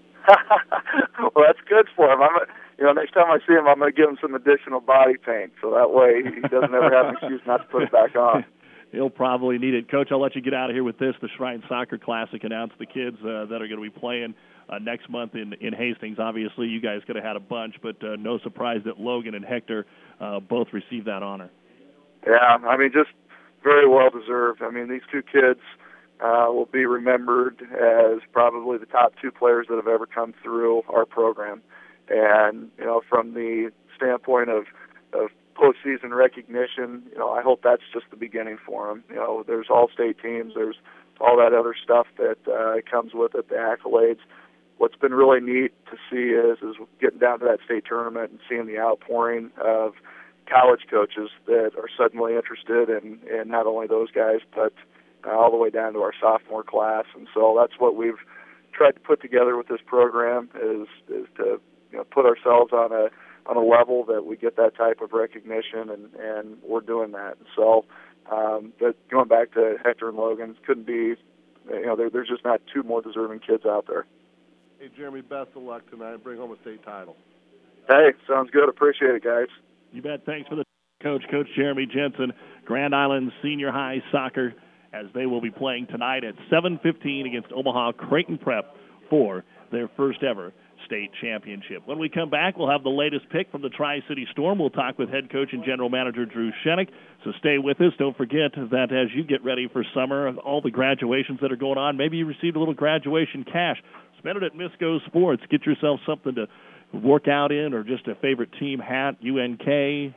Well, that's good for him. Next time I see him, I'm going to give him some additional body paint, so that way he doesn't ever have an excuse not to put it back on. He'll probably need it. Coach, I'll let you get out of here with this. The Shrine Soccer Classic announced the kids that are going to be playing next month in Hastings. Obviously, you guys could have had a bunch, but no surprise that Logan and Hector both received that honor. Yeah, just very well deserved. These two kids will be remembered as probably the top two players that have ever come through our program. And, from the standpoint of postseason recognition, I hope that's just the beginning for them. There's all-state teams, there's all that other stuff that comes with it, the accolades. What's been really neat to see is getting down to that state tournament and seeing the outpouring of college coaches that are suddenly interested in not only those guys, but all the way down to our sophomore class. And so that's what we've tried to put together with this program is to put ourselves on a level that we get that type of recognition, and we're doing that. So, but going back to Hector and Logan, couldn't be, there's just not two more deserving kids out there. Hey, Jeremy, best of luck tonight. Bring home a state title. Hey, sounds good. Appreciate it, guys. You bet. Thanks for the Coach Jeremy Jensen, Grand Island Senior High Soccer, as they will be playing tonight at 7:15 against Omaha Creighton Prep for their first ever state championship. When we come back, we'll have the latest pick from the Tri-City Storm. We'll talk with head coach and general manager Drew Shenick. So stay with us. Don't forget that as you get ready for summer, all the graduations that are going on, maybe you received a little graduation cash. Spend it at Misco Sports. Get yourself something to work out in, or just a favorite team hat. UNK,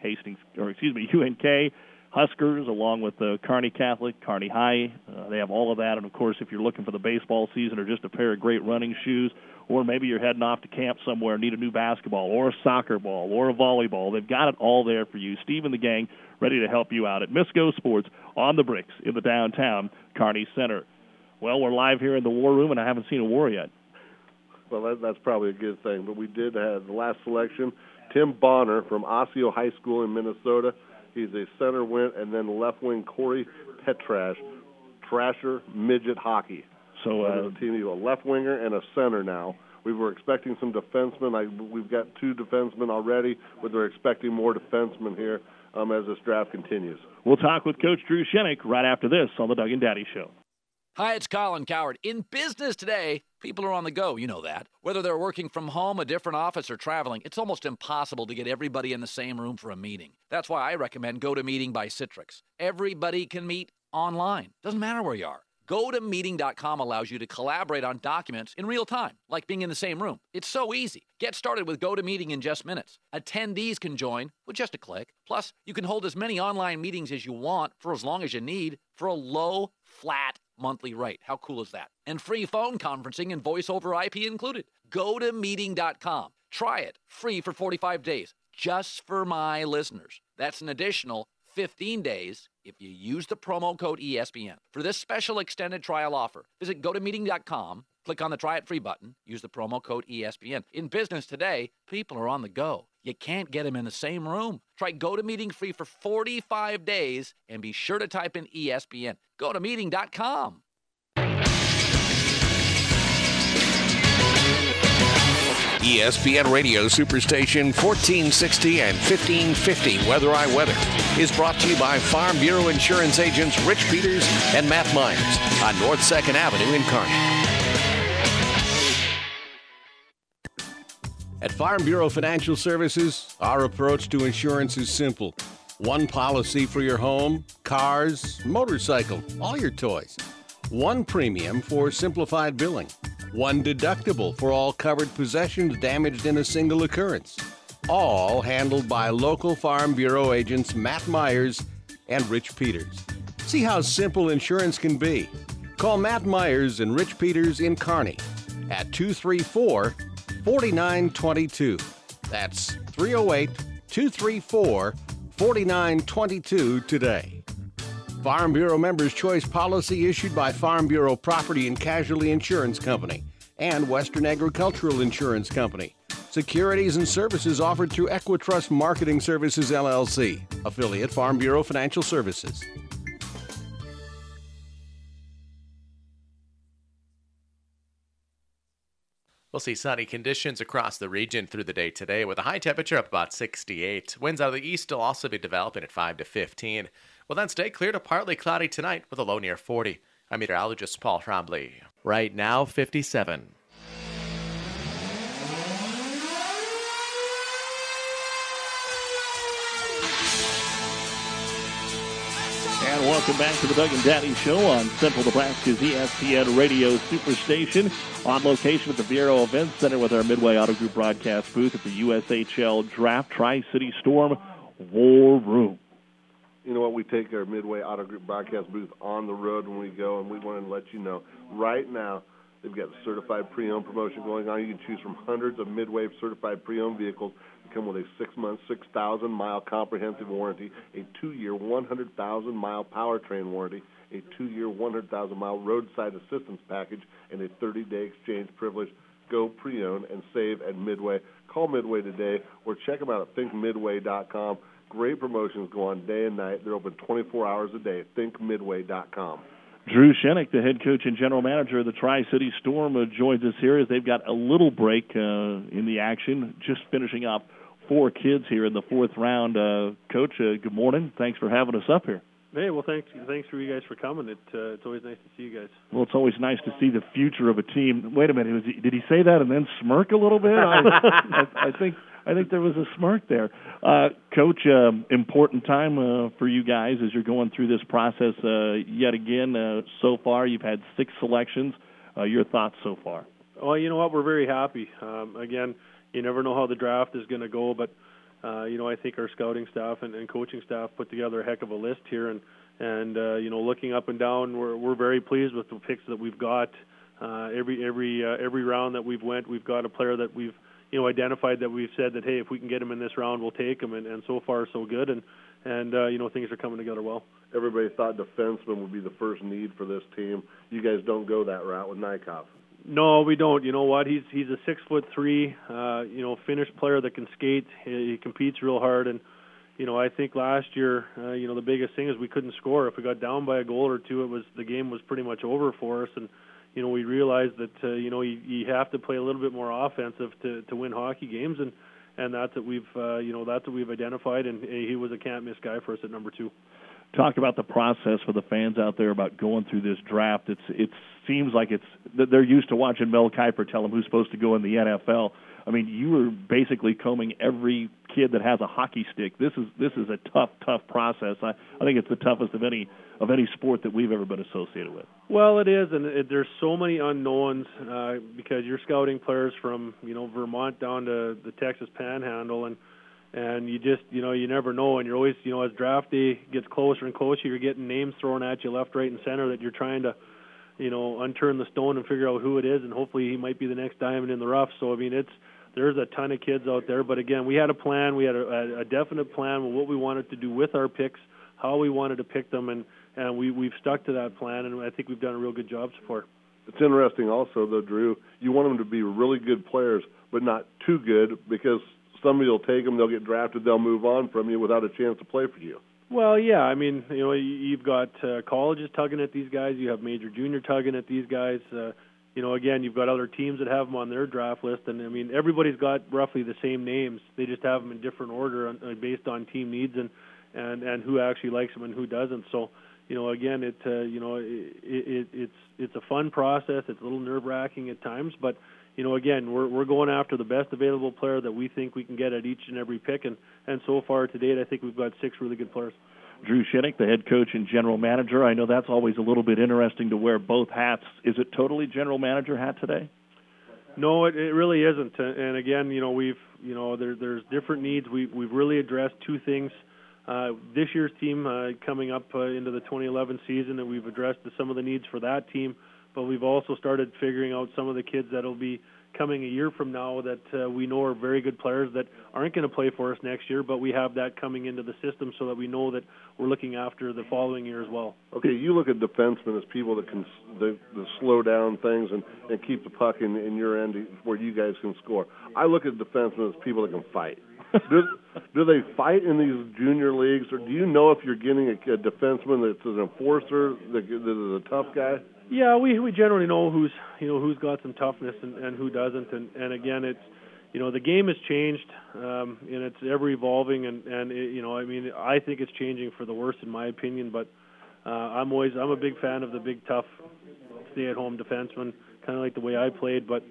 UNK, Huskers, along with Kearney Catholic, Kearney High. They have all of that. And, of course, if you're looking for the baseball season or just a pair of great running shoes, or maybe you're heading off to camp somewhere and need a new basketball or a soccer ball or a volleyball, they've got it all there for you. Steve and the gang ready to help you out at Misco Sports on the bricks in the downtown Kearney Center. Well, we're live here in the War Room, and I haven't seen a war yet. Well, that's probably a good thing. But we did have the last selection, Tim Bonner from Osseo High School in Minnesota. He's a center win, and then left wing Corey Petrash, Trasher Midget Hockey. So a team, a left winger and a center now We were expecting some defensemen. We've got 2 defensemen already, but they're expecting more defensemen here as this draft continues. We'll talk with Coach Drew Shenick right after this on the Doug and Daddy Show. Hi, it's Colin Coward. In business today, people are on the go, you know that. Whether they're working from home, a different office, or traveling, it's almost impossible to get everybody in the same room for a meeting. That's why I recommend GoToMeeting by Citrix. Everybody can meet online. Doesn't matter where you are. GoToMeeting.com allows you to collaborate on documents in real time, like being in the same room. It's so easy. Get started with GoToMeeting in just minutes. Attendees can join with just a click. Plus, you can hold as many online meetings as you want for as long as you need for a low, flat monthly rate. How cool is that? And free phone conferencing and voice over IP included. GoToMeeting.com. Try it free for 45 days, just for my listeners. That's an additional 15 days if you use the promo code ESPN. For this special extended trial offer, visit GoToMeeting.com, click on the Try It Free button, use the promo code ESPN. In business today, people are on the go. You can't get them in the same room. Try GoToMeeting free for 45 days and be sure to type in ESPN. GoToMeeting.com. ESPN Radio Superstation 1460 and 1550 Weather I Weather is brought to you by Farm Bureau Insurance agents Rich Peters and Matt Myers on North 2nd Avenue in Kearney. At Farm Bureau Financial Services, our approach to insurance is simple. One policy for your home, cars, motorcycle, all your toys. One premium for simplified billing. One deductible for all covered possessions damaged in a single occurrence. All handled by local Farm Bureau agents Matt Myers and Rich Peters. See how simple insurance can be. Call Matt Myers and Rich Peters in Kearney at 234-4922. That's 308-234-4922 today. Farm Bureau Members' Choice policy issued by Farm Bureau Property and Casualty Insurance Company and Western Agricultural Insurance Company. Securities and services offered through Equitrust Marketing Services, LLC, affiliate Farm Bureau Financial Services. We'll see sunny conditions across the region through the day today with a high temperature up about 68. Winds out of the east will also be developing at 5 to 15. Will then stay clear to partly cloudy tonight with a low near 40. I'm meteorologist Paul Trombley. Right now, 57. And welcome back to the Doug and Daddy Show on Central Nebraska's ESPN Radio Superstation. On location at the Viero Events Center with our Midway Auto Group broadcast booth at the USHL Draft Tri-City Storm War Room. You know what? We take our Midway Auto Group broadcast booth on the road when we go, and we want to let you know right now they've got a certified pre-owned promotion going on. You can choose from hundreds of Midway certified pre-owned vehicles that come with a 6-month, 6,000-mile comprehensive warranty, a 2-year, 100,000-mile powertrain warranty, a 2-year, 100,000-mile roadside assistance package, and a 30-day exchange privilege. Go pre-owned and save at Midway. Call Midway today or check them out at thinkmidway.com. Great promotions go on day and night. They're open 24 hours a day. ThinkMidway.com. Drew Shenick, the head coach and general manager of the Tri-City Storm, joins us here as they've got a little break in the action, just finishing up 4 kids here in the 4th round. Coach, good morning. Thanks for having us up here. Hey, well, thanks for you guys for coming. It's always nice to see you guys. Well, it's always nice to see the future of a team. Wait a minute, did he say that and then smirk a little bit? I think there was a smirk there. Coach, important time for you guys as you're going through this process yet again. So far, you've had 6 selections. Your thoughts so far? Well, you know what? We're very happy. Again, you never know how the draft is going to go, but I think our scouting staff and coaching staff put together a heck of a list here, and looking up and down, we're very pleased with the picks that we've got. Every round that we've got a player that we've identified that we've said that, hey, if we can get him in this round, we'll take him, and so far so good, and things are coming together well. Everybody thought defenseman would be the first need for this team. You guys don't go that route with Nykov. No, we don't. You know what? He's a 6'3", Finnish player that can skate. He competes real hard, and I think last year, the biggest thing is we couldn't score. If we got down by a goal or two, the game was pretty much over for us. And we realized that you have to play a little bit more offensive to win hockey games, and that's what we've identified. And he was a can't miss guy for us at number 2. Talk about the process for the fans out there about going through this draft. It seems like they're used to watching Mel Kiper tell them who's supposed to go in the NFL. I mean, you were basically combing every kid that has a hockey stick. This is a tough process. I think it's the toughest of any sport that we've ever been associated with. Well, it is, and there's so many unknowns because you're scouting players from Vermont down to the Texas Panhandle, and you just you never know, and you're always as draft day gets closer and closer, you're getting names thrown at you left, right, and center that you're trying to unturn the stone and figure out who it is, and hopefully he might be the next diamond in the rough. So I mean, there's a ton of kids out there, but again, we had a plan. We had a definite plan with what we wanted to do with our picks, how we wanted to pick them, and we've stuck to that plan, and I think we've done a real good job so far. It's interesting also, though, Drew, you want them to be really good players, but not too good, because somebody will take them, they'll get drafted, they'll move on from you without a chance to play for you. Well, yeah, I mean, you've got colleges tugging at these guys, you have major junior tugging at these guys. Again, you've got other teams that have them on their draft list, and I mean, everybody's got roughly the same names. They just have them in different order based on team needs and who actually likes them and who doesn't. So, again, it's a fun process. It's a little nerve-wracking at times, but again, we're going after the best available player that we think we can get at each and every pick, and so far to date, I think we've got 6 really good players. Drew Shinnick, the head coach and general manager. I know that's always a little bit interesting to wear both hats. Is it totally general manager hat today? No, it really isn't. And again, there's different needs. We've really addressed 2 things. This year's team coming up into the 2011 season, and we've addressed some of the needs for that team. But we've also started figuring out some of the kids that'll be coming a year from now that we know are very good players that aren't going to play for us next year, but we have that coming into the system so that we know that we're looking after the following year as well. Okay, you look at defensemen as people that can that slow down things and keep the puck in your end where you guys can score. I look at defensemen as people that can fight. Do they fight in these junior leagues, or do you know if you're getting a defenseman that's an enforcer, that is a tough guy? Yeah, we generally know who's got some toughness and who doesn't, and again, it's the game has changed and it's ever evolving, and I think it's changing for the worse in my opinion, but I'm a big fan of the big tough stay-at-home defenseman, kind of like the way I played, but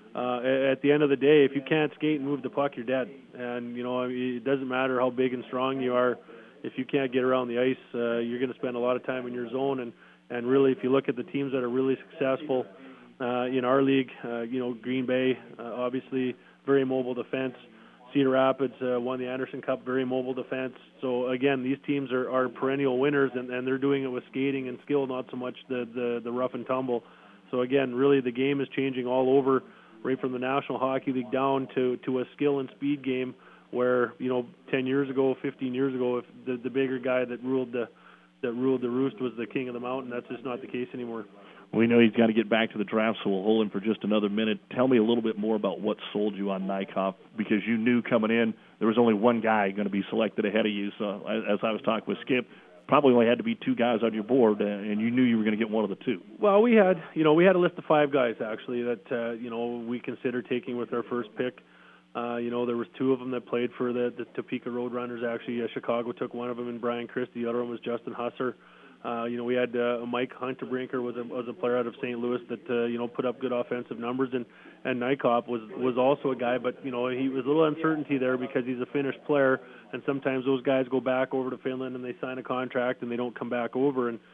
at the end of the day, if you can't skate and move the puck, you're dead, and it doesn't matter how big and strong you are. If you can't get around the ice, you're going to spend a lot of time in your zone, and really, if you look at the teams that are really successful in our league, Green Bay, obviously, very mobile defense. Cedar Rapids won the Anderson Cup, very mobile defense. So, again, these teams are perennial winners, and they're doing it with skating and skill, not so much the rough and tumble. So, again, really the game is changing all over, right from the National Hockey League down to a skill and speed game where, 10 years ago, 15 years ago, if the bigger guy that ruled the roost was the king of the mountain. That's just not the case anymore. We know he's got to get back to the draft, so we'll hold him for just another minute. Tell me a little bit more about what sold you on Nykop, because you knew coming in there was only one guy going to be selected ahead of you. So as I was talking with Skip, probably only had to be 2 guys on your board, and you knew you were going to get one of the 2. Well, we had a list of 5 guys actually that we considered taking with our first pick. There was 2 of them that played for the Topeka Roadrunners. Actually, Chicago took one of them, and Brian Christie. The other one was Justin Husser. We had Mike Hunterbrinker was a player out of St. Louis that put up good offensive numbers, and Nykop was also a guy, but he was a little uncertainty there because he's a Finnish player, and sometimes those guys go back over to Finland and they sign a contract and they don't come back over, and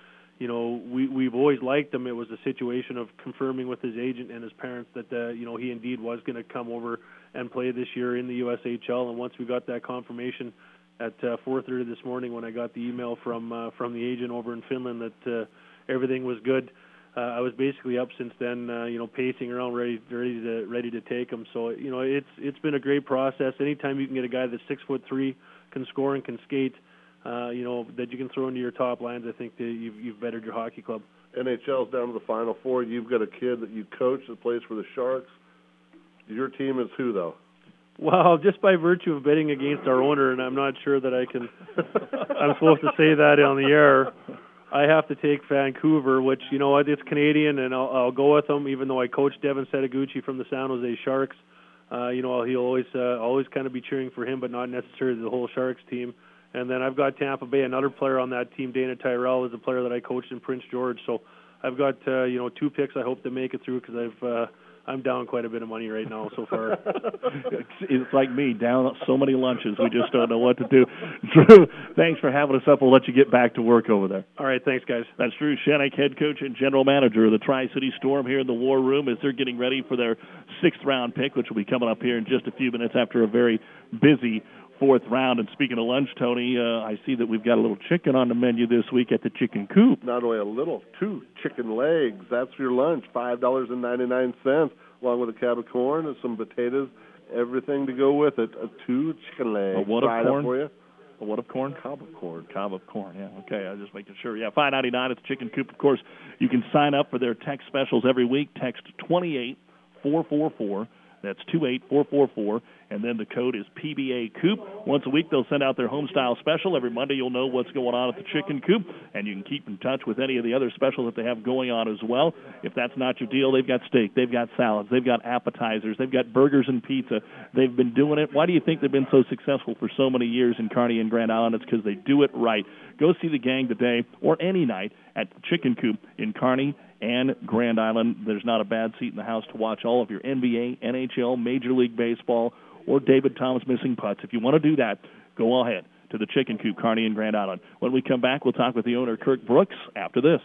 we've always liked him. It was a situation of confirming with his agent and his parents that he indeed was going to come over and play this year in the USHL. And once we got that confirmation at 4:30 this morning, when I got the email from the agent over in Finland that everything was good, I was basically up since then, pacing around, ready to take him. So it's been a great process. Anytime you can get a guy that's 6'3", can score and can skate, that you can throw into your top lines, I think that you've bettered your hockey club. NHL's down to the Final Four. You've got a kid that you coach that plays for the Sharks. Your team is who, though? Well, just by virtue of betting against our owner, and I'm not sure that I'm supposed to say that on the air, I have to take Vancouver, which, you know what, it's Canadian, and I'll go with them, even though I coached Devin Setaguchi from the San Jose Sharks. You know, he'll always kind of be cheering for him, but not necessarily the whole Sharks team. And then I've got Tampa Bay, another player on that team, Dana Tyrell, is a player that I coached in Prince George. So I've got, 2 picks I hope to make it through because I'm down quite a bit of money right now so far. It's like me, down so many lunches, we just don't know what to do. Drew, thanks for having us up. We'll let you get back to work over there. All right, thanks, guys. That's Drew Shenik, head coach and general manager of the Tri-City Storm here in the War Room as they're getting ready for their 6th-round pick, which will be coming up here in just a few minutes after a very busy 4th round. And speaking of lunch, Tony, I see that we've got a little chicken on the menu this week at the Chicken Coop. Not only a little, 2 chicken legs. That's your lunch, $5.99, along with a cab of corn and some potatoes, everything to go with it. 2 chicken legs. A what of corn? For you. A what of corn? Cob of corn. Cob of corn, yeah. Okay, I was just making sure. Yeah, $5.99 at the Chicken Coop. Of course, you can sign up for their text specials every week. Text 28444. That's 28444, and then the code is PBA Coop. Once a week, they'll send out their home-style special. Every Monday, you'll know what's going on at the Chicken Coop, and you can keep in touch with any of the other specials that they have going on as well. If that's not your deal, they've got steak, they've got salads, they've got appetizers, they've got burgers and pizza. They've been doing it. Why do you think they've been so successful for so many years in Kearney and Grand Island? It's because they do it right. Go see the gang today or any night at the Chicken Coop in Kearney and Grand Island. There's not a bad seat in the house to watch all of your NBA, NHL, Major League Baseball, or David Thomas missing putts. If you want to do that, go ahead to the Chicken Coop, Kearney and Grand Island. When we come back, we'll talk with the owner, Kirk Brooks, after this.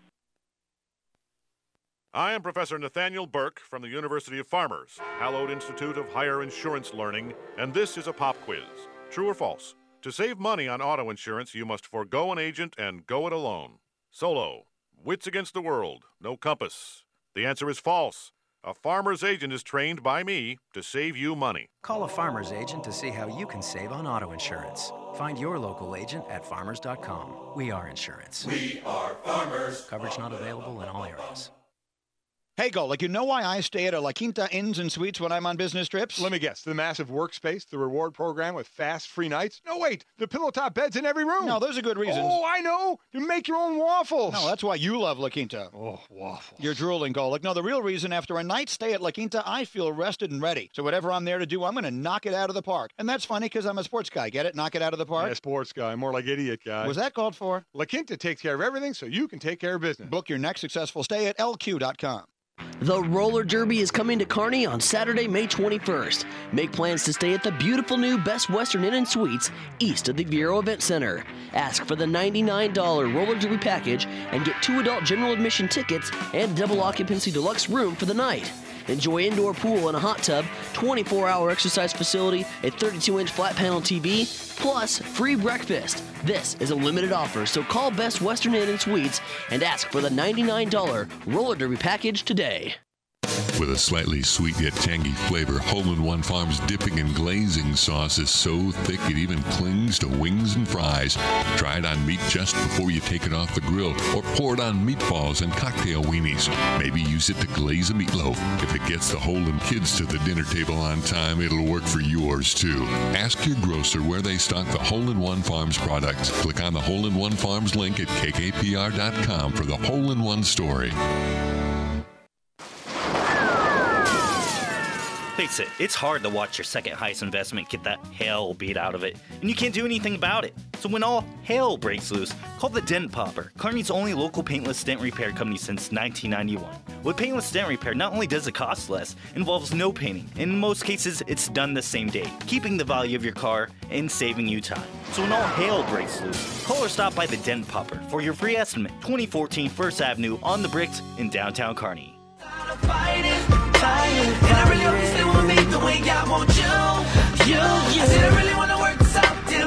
I am Professor Nathaniel Burke from the University of Farmers, Hallowed Institute of Higher Insurance Learning, and this is a pop quiz. True or false? To save money on auto insurance, you must forego an agent and go it alone. Solo. Wits against the world. No compass. The answer is false. A farmer's agent is trained by me to save you money. Call a farmer's agent to see how you can save on auto insurance. Find your local agent at farmers.com. We are insurance. We are farmers. Coverage not available in all areas. Hey, Go, you know why I stay at a La Quinta Inns and Suites when I'm on business trips? Let me guess. The massive workspace, the reward program with fast free nights? No, wait. The pillow top beds in every room. No, those are good reasons. Oh, I know. You make your own waffles. No, that's why you love La Quinta. Oh, waffles. You're drooling, Go. No, the real reason, after a night stay at La Quinta, I feel rested and ready. So whatever I'm there to do, I'm going to knock it out of the park. And that's funny because I'm a sports guy. Get it? Knock it out of the park? Yeah, sports guy. More like idiot guy. Was that called for? La Quinta takes care of everything so you can take care of business. Book your next successful stay at LQ.com. The Roller Derby is coming to Kearney on Saturday, May 21st. Make plans to stay at the beautiful new Best Western Inn and Suites east of the Bureau Event Center. Ask for the $99 Roller Derby package and get 2 adult general admission tickets and a double occupancy deluxe room for the night. Enjoy indoor pool and a hot tub, 24-hour exercise facility, a 32-inch flat panel TV, plus free breakfast. This is a limited offer, so call Best Western Inn and Suites and ask for the $99 Roller Derby package today. With a slightly sweet yet tangy flavor, Hole-in-One Farms dipping and glazing sauce is so thick it even clings to wings and fries. Try it on meat just before you take it off the grill, or pour it on meatballs and cocktail weenies. Maybe use it to glaze a meatloaf. If it gets the Holden kids to the dinner table on time, it'll work for yours too. Ask your grocer where they stock the Hole-in-One Farms products. Click on the Hole-in-One Farms link at kkpr.com for the Hole-in-One story. Face it, it's hard to watch your second highest investment get the hell beat out of it, and you can't do anything about it. So when all hell breaks loose, call the Dent Popper, Kearney's only local paintless dent repair company since 1991. With paintless dent repair, not only does it cost less, it involves no painting, and in most cases, it's done the same day, keeping the value of your car and saving you time. So when all hell breaks loose, call or stop by the Dent Popper for your free estimate, 2014 First Avenue on the Bricks in downtown Kearney. And I really hope you stay with me the way I want you. I said I really want to work this out till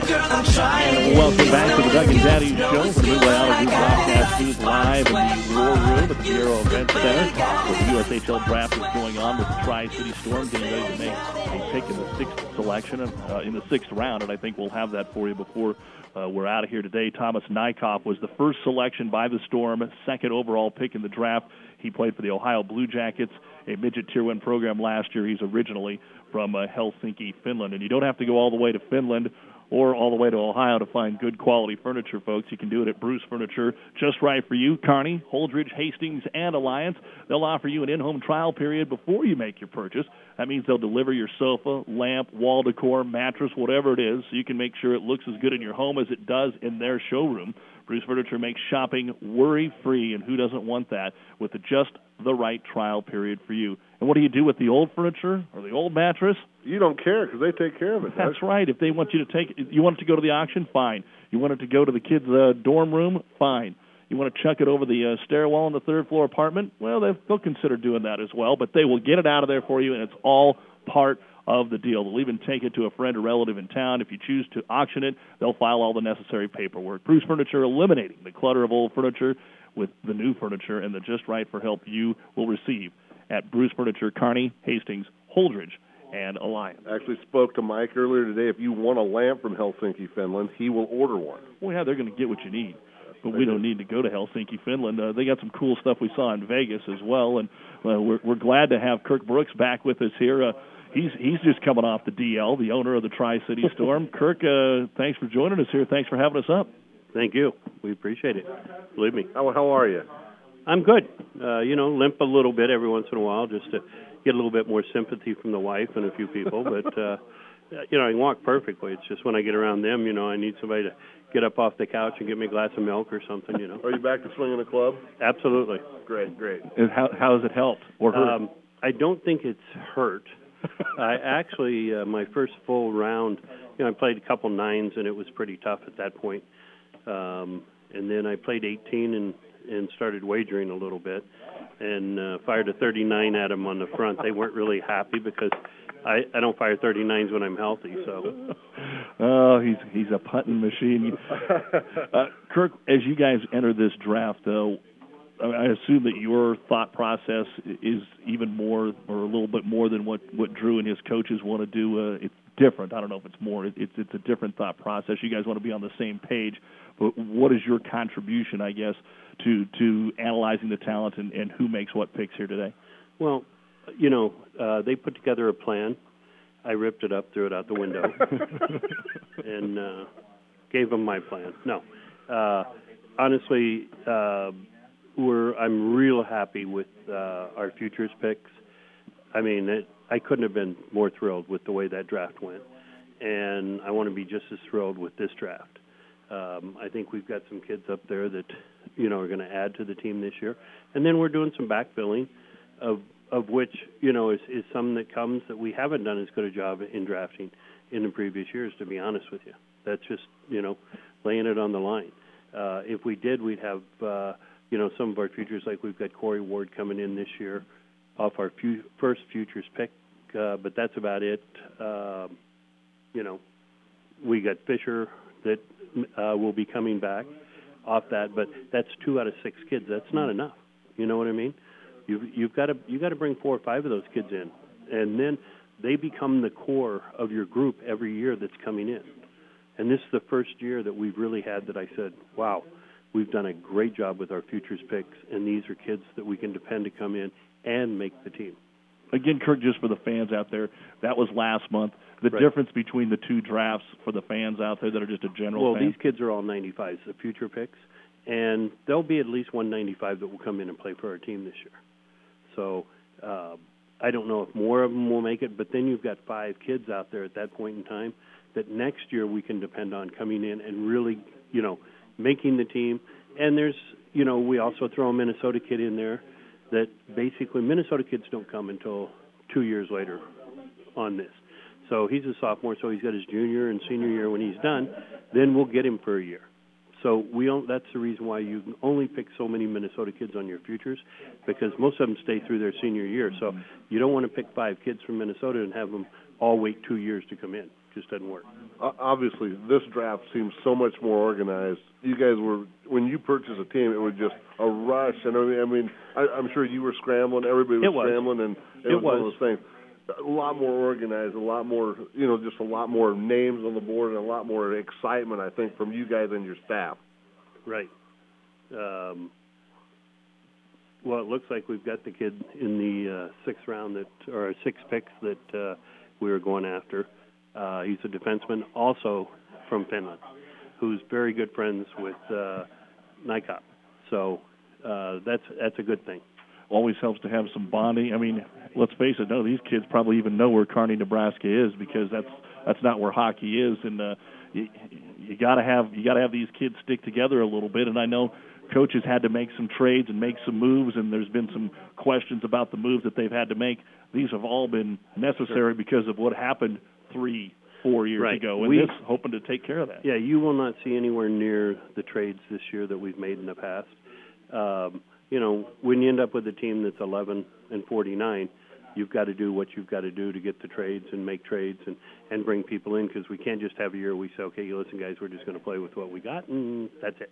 Welcome back to the Doug and Daddy Show for the Midway Auto Group broadcast booth live in the War Room at the Bureau Event Center, where the USHL draft is going on with the Tri-City Storm getting ready to make a pick in the sixth selection, in the sixth round, and I think we'll have that for you before we're out of here today. Thomas Nykoff was the first selection by the Storm, second overall pick in the draft. He played for the Ohio Blue Jackets, a midget Tier 1 program last year. He's originally from Helsinki, Finland, and you don't have to go all the way to Finland or all the way to Ohio to find good quality furniture, folks. You can do it at Bruce Furniture, just right for you. Kearney, Holdridge, Hastings, and Alliance. They'll offer you an in-home trial period before you make your purchase. That means they'll deliver your sofa, lamp, wall decor, mattress, whatever it is, so you can make sure it looks as good in your home as it does in their showroom. Bruce Furniture makes shopping worry-free, and who doesn't want that, with just the right trial period for you. And what do you do with the old furniture or the old mattress? You don't care because they take care of it. That's right. If they want you to you want it to go to the auction, fine. You want it to go to the kids' dorm room, fine. You want to chuck it over the stairwell in the third-floor apartment? Well, they'll consider doing that as well, but they will get it out of there for you, and it's all part of the deal. They'll even take it to a friend or relative in town. If you choose to auction it, they'll file all the necessary paperwork. Bruce Furniture, eliminating the clutter of old furniture with the new furniture and the just right for help you will receive at Bruce Furniture, Kearney, Hastings, Holdridge, and Alliance. I actually spoke to Mike earlier today. If you want a lamp from Helsinki, Finland, he will order one. Well, yeah, they're going to get what you need. But we don't need to go to Helsinki, Finland. They got some cool stuff we saw in Vegas as well, and we're glad to have Kirk Brooks back with us here. He's just coming off the DL, the owner of the Tri-City Storm. Kirk, thanks for joining us here. Thanks for having us up. Thank you. We appreciate it. Believe me. How are you? I'm good. Limp a little bit every once in a while just to get a little bit more sympathy from the wife and a few people. But, I can walk perfectly. It's just when I get around them, I need somebody to get up off the couch and get me a glass of milk or something, Are you back to swinging a club? Absolutely. Great. And how has it helped or hurt? I don't think it's hurt. I actually, my first full round, I played a couple nines, and it was pretty tough at that point. And then I played 18 and started wagering a little bit and fired a 39 at them on the front. They weren't really happy because I don't fire 39s when I'm healthy. So, oh, he's a punting machine. Kirk, as you guys enter this draft, though, I assume that your thought process is even more or a little bit more than what Drew and his coaches want to do. It's different. I don't know if it's more. It's a different thought process. You guys want to be on the same page. But what is your contribution, I guess, to analyzing the talent and who makes what picks here today? Well, they put together a plan. I ripped it up, threw it out the window, and gave them my plan. No. Honestly, I'm real happy with our futures picks. I mean, I couldn't have been more thrilled with the way that draft went, and I want to be just as thrilled with this draft. I think we've got some kids up there that, are going to add to the team this year. And then we're doing some backfilling of which, is some that comes that we haven't done as good a job in drafting in the previous years, to be honest with you. That's just, laying it on the line. If we did, we'd have, some of our futures, like we've got Corey Ward coming in this year off our first futures pick, but that's about it. We got Fisher that will be coming back off that, but that's 2 out of 6 kids. That's not enough. You know what I mean? You've got to bring 4 or 5 of those kids in, and then they become the core of your group every year that's coming in. And this is the first year that we've really had that I said, wow, we've done a great job with our futures picks, and these are kids that we can depend to come in and make the team. Again, Kirk, just for the fans out there, that was last month. The difference between the 2 drafts for the fans out there that are just a general fan? Well, these kids are all 95s, the future picks, and there'll be at least 195 that will come in and play for our team this year. So I don't know if more of them will make it, but then you've got 5 kids out there at that point in time that next year we can depend on coming in and really, making the team. And there's, we also throw a Minnesota kid in there that basically Minnesota kids don't come until 2 years later on this. So he's a sophomore, so he's got his junior and senior year when he's done. Then we'll get him for a year. So that's the reason why you can only pick so many Minnesota kids on your futures, because most of them stay through their senior year. So you don't want to pick 5 kids from Minnesota and have them all wait 2 years to come in. just doesn't work. Obviously, this draft seems so much more organized. You guys were, when you purchased a team, it was just a rush. And I'm sure you were scrambling. Everybody was scrambling, and it was one of those things. A lot more organized, a lot more, just a lot more names on the board, and a lot more excitement, I think, from you guys and your staff. Right. Well, it looks like we've got the kid in the sixth round or sixth picks that we were going after. He's a defenseman, also from Finland, who's very good friends with Nykop. So that's a good thing. Always helps to have some bonding. I mean, let's face it, none of these kids probably even know where Kearney, Nebraska is, because that's not where hockey is. And you gotta have these kids stick together a little bit. And I know coaches had to make some trades and make some moves, and there's been some questions about the moves that they've had to make. These have all been necessary because of what happened 3-4 years ago, and this hoping to take care of that. Yeah, you will not see anywhere near the trades this year that we've made in the past. When you end up with a team that's 11-49, you've got to do what you've got to do to get the trades and make trades and bring people in, because we can't just have a year we say, okay, listen, guys, we're just going to play with what we got, and that's it,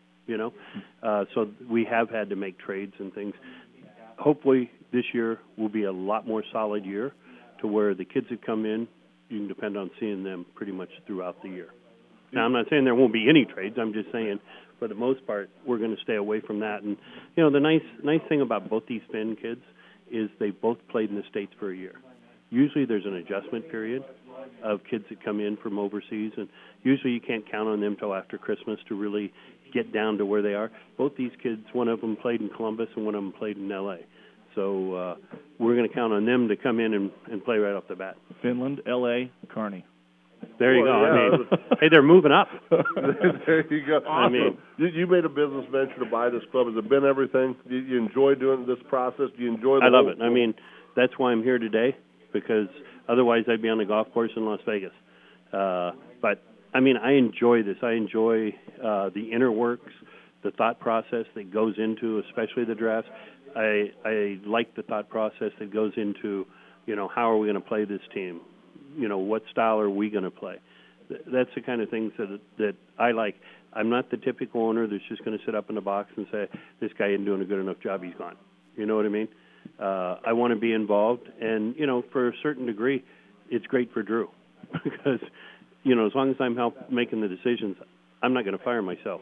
So we have had to make trades and things. Hopefully this year will be a lot more solid year to where the kids that come in, you can depend on seeing them pretty much throughout the year. Now, I'm not saying there won't be any trades. I'm just saying, for the most part, we're going to stay away from that. And, the nice thing about both these Finn kids is they both played in the States for a year. Usually there's an adjustment period of kids that come in from overseas, and usually you can't count on them till after Christmas to really get down to where they are. Both these kids, one of them played in Columbus and one of them played in L.A., so we're going to count on them to come in and play right off the bat. Finland, L.A., Kearney. There you go. Yeah. Hey, they're moving up. There you go. Awesome. You made a business venture to buy this club. Has it been everything? You enjoy doing this process? Do you enjoy I love it. That's why I'm here today, because otherwise I'd be on the golf course in Las Vegas. But, I enjoy this. I enjoy the inner works, the thought process that goes into, especially the drafts. I like the thought process that goes into, how are we going to play this team? What style are we going to play? That's the kind of things that I like. I'm not the typical owner that's just going to sit up in the box and say, this guy isn't doing a good enough job, he's gone. You know what I mean? I want to be involved, and, for a certain degree, it's great for Drew because, as long as I'm making the decisions, I'm not going to fire myself.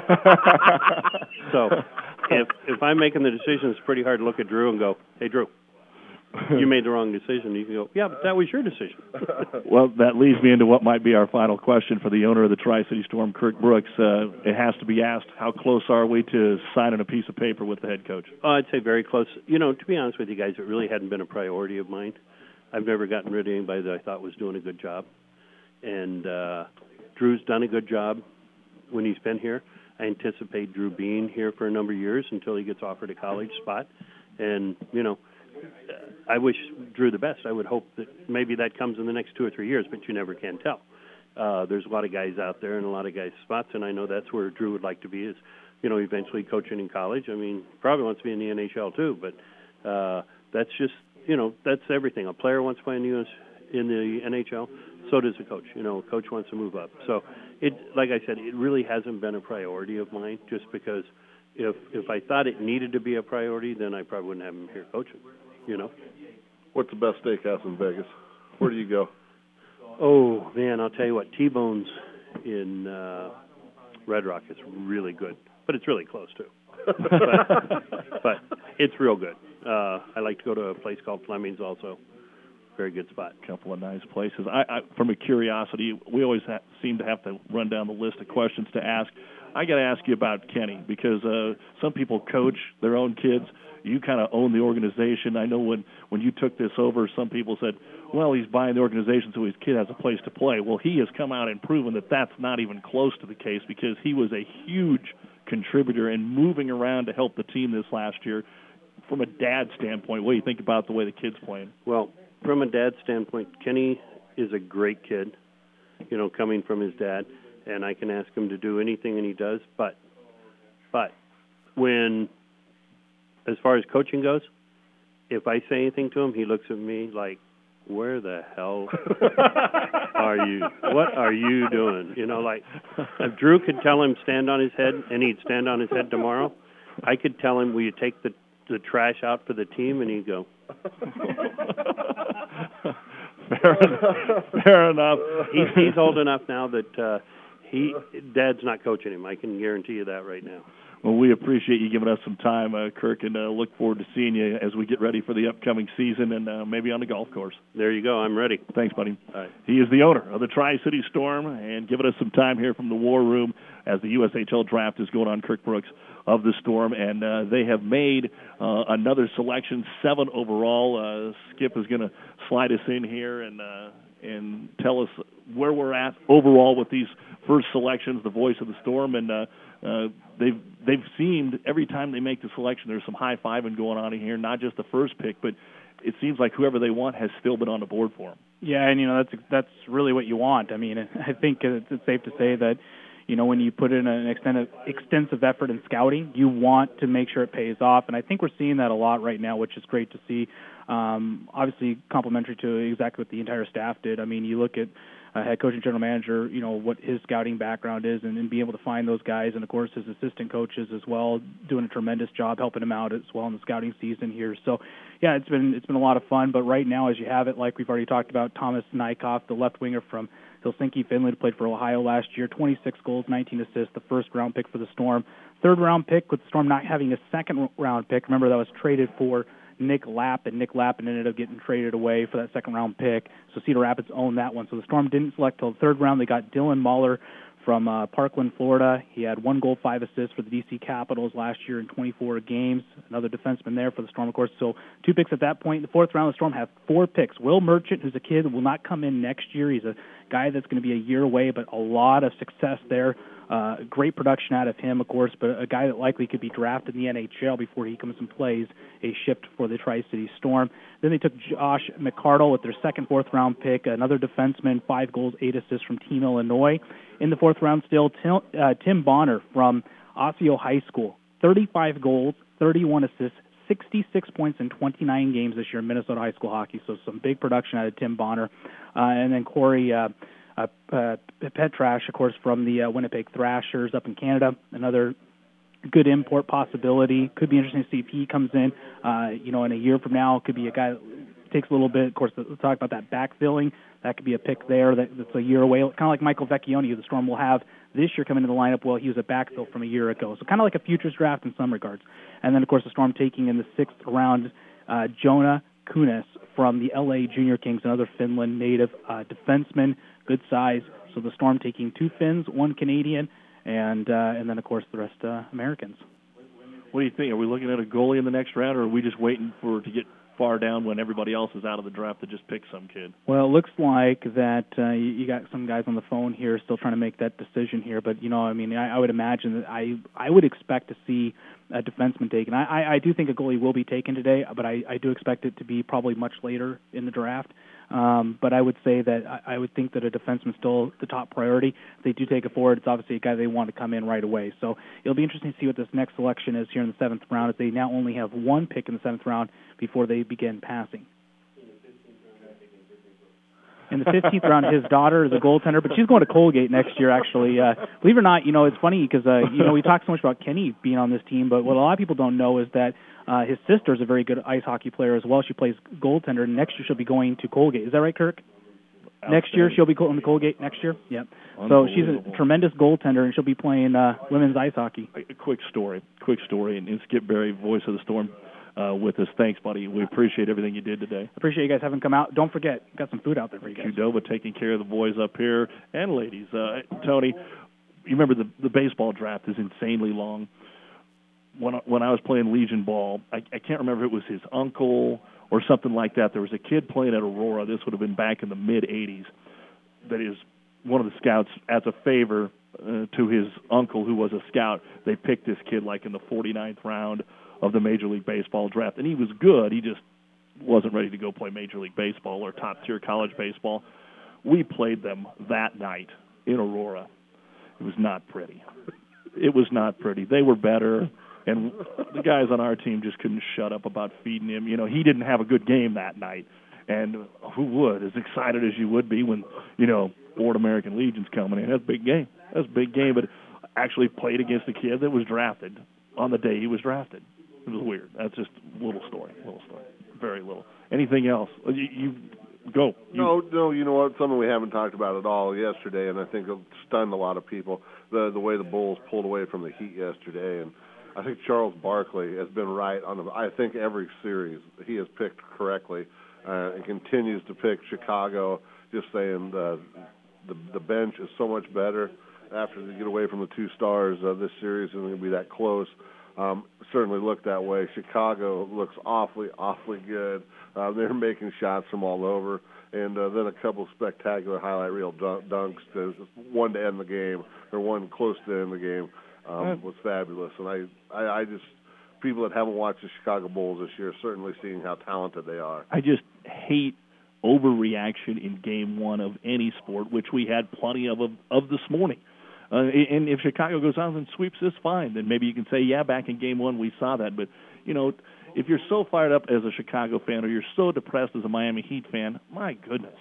So if I'm making the decisions, it's pretty hard to look at Drew and go, hey, Drew, you made the wrong decision. You can go, yeah, but that was your decision. Well, that leads me into what might be our final question for the owner of the Tri-City Storm, Kirk Brooks. It has to be asked, how close are we to signing a piece of paper with the head coach? I'd say very close. To be honest with you guys, it really hadn't been a priority of mine. I've never gotten rid of anybody that I thought was doing a good job. And Drew's done a good job when he's been here. I anticipate Drew being here for a number of years until he gets offered a college spot. And, I wish Drew the best. I would hope that maybe that comes in the next 2 or 3 years, but you never can tell. There's a lot of guys out there and a lot of guys' spots, and I know that's where Drew would like to be is, eventually coaching in college. Probably wants to be in the NHL too, but that's just, that's everything. A player wants to play in the NHL, so does a coach. A coach wants to move up. So, like I said, it really hasn't been a priority of mine just because if I thought it needed to be a priority, then I probably wouldn't have him here coaching, What's the best steakhouse in Vegas? Where do you go? Oh, man, I'll tell you what, T-Bones in Red Rock is really good, but it's really close, too. but it's real good. I like to go to a place called Fleming's also. Very good spot. A couple of nice places. I from a curiosity, we always seem to have to run down the list of questions to ask. I got to ask you about Kenny because some people coach their own kids. You kind of own the organization. I know when you took this over, some people said, well, he's buying the organization so his kid has a place to play. Well, he has come out and proven that that's not even close to the case because he was a huge contributor in moving around to help the team this last year. From a dad standpoint, what do you think about the way the kid's playing? Well, from a dad standpoint, Kenny is a great kid, coming from his dad, and I can ask him to do anything, and he does. But when, as far as coaching goes, if I say anything to him, he looks at me like where the hell are you? What are you doing? You know, like, if Drew could tell him stand on his head, and he'd stand on his head tomorrow, I could tell him, will you take the trash out for the team, and he'd go. Fair enough. He's old enough now that Dad's not coaching him. I can guarantee you that right now. Well, we appreciate you giving us some time, Kirk, and look forward to seeing you as we get ready for the upcoming season and maybe on the golf course. There you go. I'm ready. Thanks, buddy. All right. He is the owner of the Tri-City Storm and giving us some time here from the War Room as the USHL draft is going on. Kirk Brooks of the Storm, and they have made another selection, 7 overall. Skip is going to slide us in here and tell us where we're at overall with these first selections, the voice of the Storm, and they've seemed every time they make the selection, there's some high-fiving going on in here, not just the first pick, but it seems like whoever they want has still been on the board for them. Yeah, and that's really what you want. I mean, I think it's safe to say that when you put in an extensive effort in scouting, you want to make sure it pays off, and I think we're seeing that a lot right now, which is great to see. Obviously, complimentary to exactly what the entire staff did. I mean, you look at head coach and general manager, what his scouting background is, and being able to find those guys, and of course his assistant coaches as well, doing a tremendous job helping him out as well in the scouting season here. So, yeah, it's been a lot of fun. But right now, as you have it, like we've already talked about, Thomas Nykoff, the left winger from Helsinki, Finland, played for Ohio last year, 26 goals, 19 assists, the first-round pick for the Storm. Third-round pick with the Storm not having a second-round pick. Remember, that was traded for Nick Lappin. Nick Lappin ended up getting traded away for that second-round pick, so Cedar Rapids owned that one. So the Storm didn't select till the third round. They got Dylan Mahler from Parkland, Florida. He had 1 goal, 5 assists for the D.C. Capitals last year in 24 games. Another defenseman there for the Storm, of course. So 2 picks at that point. In the fourth round, the Storm have 4 picks. Will Merchant, who's a kid, will not come in next year. He's a guy that's going to be a year away, but a lot of success there. Great production out of him, of course, but a guy that likely could be drafted in the NHL before he comes and plays a shift for the Tri-City Storm. Then they took Josh McCardle with their second fourth-round pick, another defenseman, 5 goals, 8 assists from Team Illinois. In the fourth round still, Tim Bonner from Osseo High School, 35 goals, 31 assists, 66 points in 29 games this year in Minnesota high school hockey, so some big production out of Tim Bonner. And then Corey Petrash, of course, from the Winnipeg Thrashers up in Canada, another good import possibility. Could be interesting to see if he comes in, in a year from now. Could be a guy that takes a little bit. Of course, we'll talk about that backfilling. That could be a pick there that's a year away, kind of like Michael Vecchione, who the Storm will have this year coming into the lineup. Well, he was a backfill from a year ago, so kind of like a futures draft in some regards. And then, of course, the Storm taking in the 6th round Jonah Kunis from the L.A. Junior Kings, another Finland native defenseman, good size. So the Storm taking 2 Finns, 1 Canadian, and then, of course, the rest Americans. What do you think? Are we looking at a goalie in the next round, or are we just waiting to get far down when everybody else is out of the draft to just pick some kid? Well, it looks like that you got some guys on the phone here still trying to make that decision here. But, I would imagine that I would expect to see a defenseman taken. I do think a goalie will be taken today, but I do expect it to be probably much later in the draft. But I would say that I would think that a defenseman is still the top priority. If they do take it forward, it's obviously a guy they want to come in right away. So it'll be interesting to see what this next selection is here in the 7th round, as they now only have 1 pick in the 7th round before they begin passing. In the 15th round, his daughter is a goaltender, but she's going to Colgate next year, actually. Believe it or not, it's funny because, we talk so much about Kenny being on this team, but what a lot of people don't know is that his sister is a very good ice hockey player as well. She plays goaltender, and next year she'll be going to Colgate. Is that right, Kirk? Next year she'll be going to Colgate next year? Yep. So she's a tremendous goaltender, and she'll be playing women's ice hockey. A quick story, and Skip Berry, voice of the Storm, with us. Thanks, buddy. We appreciate everything you did today. Appreciate you guys having come out. Don't forget, got some food out there for you guys. Qdoba taking care of the boys up here and ladies. Tony, you remember the baseball draft is insanely long. When I was playing Legion ball, I can't remember if it was his uncle or something like that. There was a kid playing at Aurora. This would have been back in the mid-'80s. That is one of the scouts, as a favor to his uncle who was a scout, they picked this kid like in the 49th round of the Major League Baseball draft. And he was good. He just wasn't ready to go play Major League Baseball or top-tier college baseball. We played them that night in Aurora. It was not pretty. It was not pretty. They were better, and the guys on our team just couldn't shut up about feeding him. He didn't have a good game that night. And who would, as excited as you would be when, Florida American Legion's coming in. That's a big game. But actually played against a kid that was drafted on the day he was drafted. It was weird. That's just a little story. Very little. Anything else? You go. No, you know what? Something we haven't talked about at all yesterday, and I think it stunned a lot of people, the way the Bulls pulled away from the Heat yesterday. And I think Charles Barkley has been right on I think every series he has picked correctly. And continues to pick Chicago, just saying the bench is so much better after they get away from the two stars. This series isn't going to be that close. Certainly looked that way. Chicago looks awfully good. They're making shots from all over. And then a couple spectacular highlight reel dunks. One to end the game, or one close to end the game, was fabulous. And I just, people that haven't watched the Chicago Bulls this year are certainly seeing how talented they are. I just hate overreaction in game one of any sport, which we had plenty of this morning. And if Chicago goes out and sweeps this, fine. Then maybe you can say, yeah, back in game one we saw that. But, if you're so fired up as a Chicago fan or you're so depressed as a Miami Heat fan, my goodness.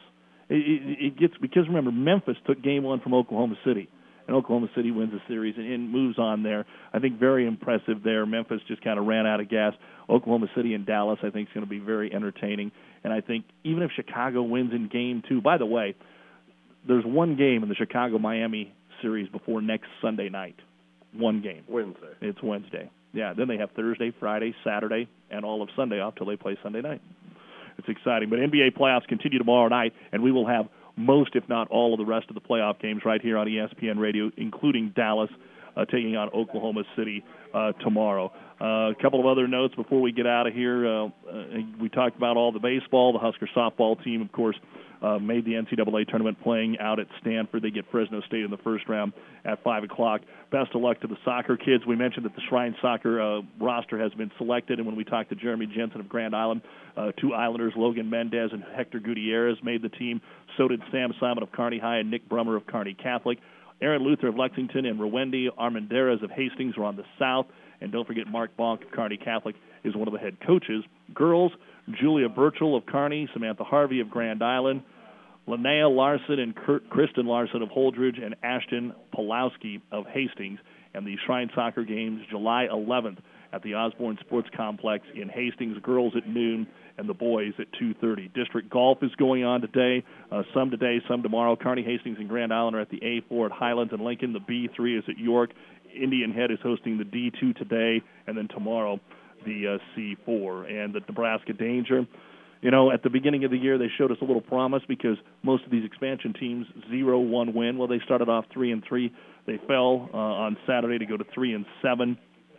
It gets, because remember, Memphis took game one from Oklahoma City. And Oklahoma City wins the series and moves on there. I think very impressive there. Memphis just kind of ran out of gas. Oklahoma City and Dallas, I think, is going to be very entertaining. And I think even if Chicago wins in game two, by the way, there's one game in the Chicago-Miami series before next Sunday night. One game. Wednesday. It's Wednesday. Yeah, then they have Thursday, Friday, Saturday, and all of Sunday off till they play Sunday night. It's exciting. But NBA playoffs continue tomorrow night, and we will have most, if not all, of the rest of the playoff games right here on ESPN Radio, including Dallas taking on Oklahoma City tomorrow. A couple of other notes before we get out of here. We talked about all the baseball. The Husker softball team, of course, made the NCAA tournament playing out at Stanford. They get Fresno State in the first round at 5 o'clock. Best of luck to the soccer kids. We mentioned that the Shrine Soccer roster has been selected, and when we talked to Jeremy Jensen of Grand Island, two Islanders, Logan Mendez and Hector Gutierrez, made the team. So did Sam Simon of Kearney High and Nick Brummer of Kearney Catholic. Aaron Luther of Lexington and Rowendi Armendariz of Hastings are on the South. And don't forget, Mark Bonk of Kearney Catholic is one of the head coaches. Girls, Julia Birchall of Kearney, Samantha Harvey of Grand Island, Linnea Larson and Kristen Larson of Holdridge, and Ashton Pulowski of Hastings. And the Shrine Soccer games, July 11th at the Osborne Sports Complex in Hastings. Girls at noon and the boys at 2:30. District golf is going on today. Some today, some tomorrow. Kearney, Hastings, and Grand Island are at the A4 at Highlands and Lincoln. The B3 is at York. Indian Head is hosting the D2 today, and then tomorrow the C4. And the Nebraska Danger, at the beginning of the year they showed us a little promise because most of these expansion teams 0-1 win. Well, they started off 3-3. They fell on Saturday to go to 3-7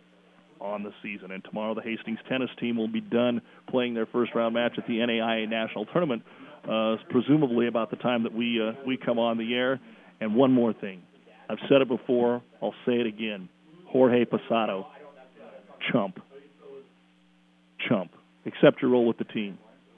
on the season. And tomorrow the Hastings tennis team will be done playing their first round match at the NAIA National Tournament, presumably about the time that we come on the air. And one more thing. I've said it before. I'll say it again. Jorge Posada, chump. Accept your role with the team.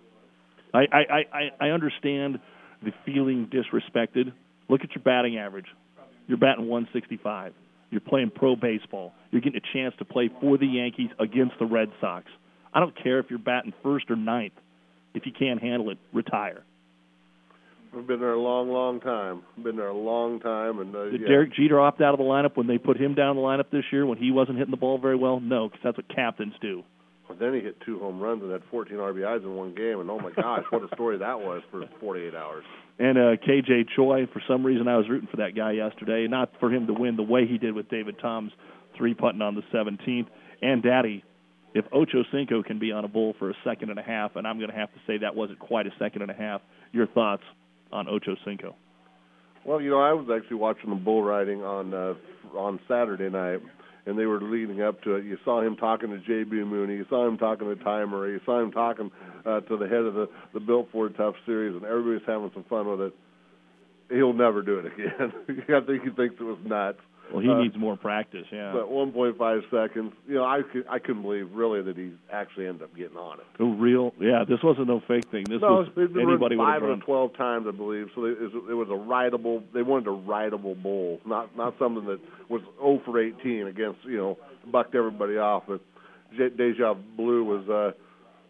I understand the feeling disrespected. Look at your batting average. You're batting 165. You're playing pro baseball. You're getting a chance to play for the Yankees against the Red Sox. I don't care if you're batting first or ninth. If you can't handle it, retire. We've been there a long time. And Did Derek Jeter opt out of the lineup when they put him down in the lineup this year when he wasn't hitting the ball very well? No, because that's what captains do. Well, then he hit 2 home runs and had 14 RBIs in one game, and oh my gosh, what a story that was for 48 hours. And KJ Choi, for some reason I was rooting for that guy yesterday, not for him to win the way he did with David Tom's 3-putting on the 17th. And Daddy, if Ocho Cinco can be on a bull for a second and a half, and I'm going to have to say that wasn't quite a second and a half, your thoughts on Ocho Cinco? Well, I was actually watching the bull riding on Saturday night, and they were leading up to it. You saw him talking to J.B. Mooney. You saw him talking to Ty Murray. You saw him talking to the head of the Built Ford Tough series, and everybody's having some fun with it. He'll never do it again. I think he thinks it was nuts. Well, he needs more practice, yeah. But 1.5 seconds, I couldn't believe, really, that he actually ended up getting on it. Oh, real? Yeah, this wasn't no fake thing. This was anybody would have 5 or 12 times, I believe. So it was a rideable. They wanted a rideable bull, not something that was 0 for 18 against, bucked everybody off. But Deja Blue was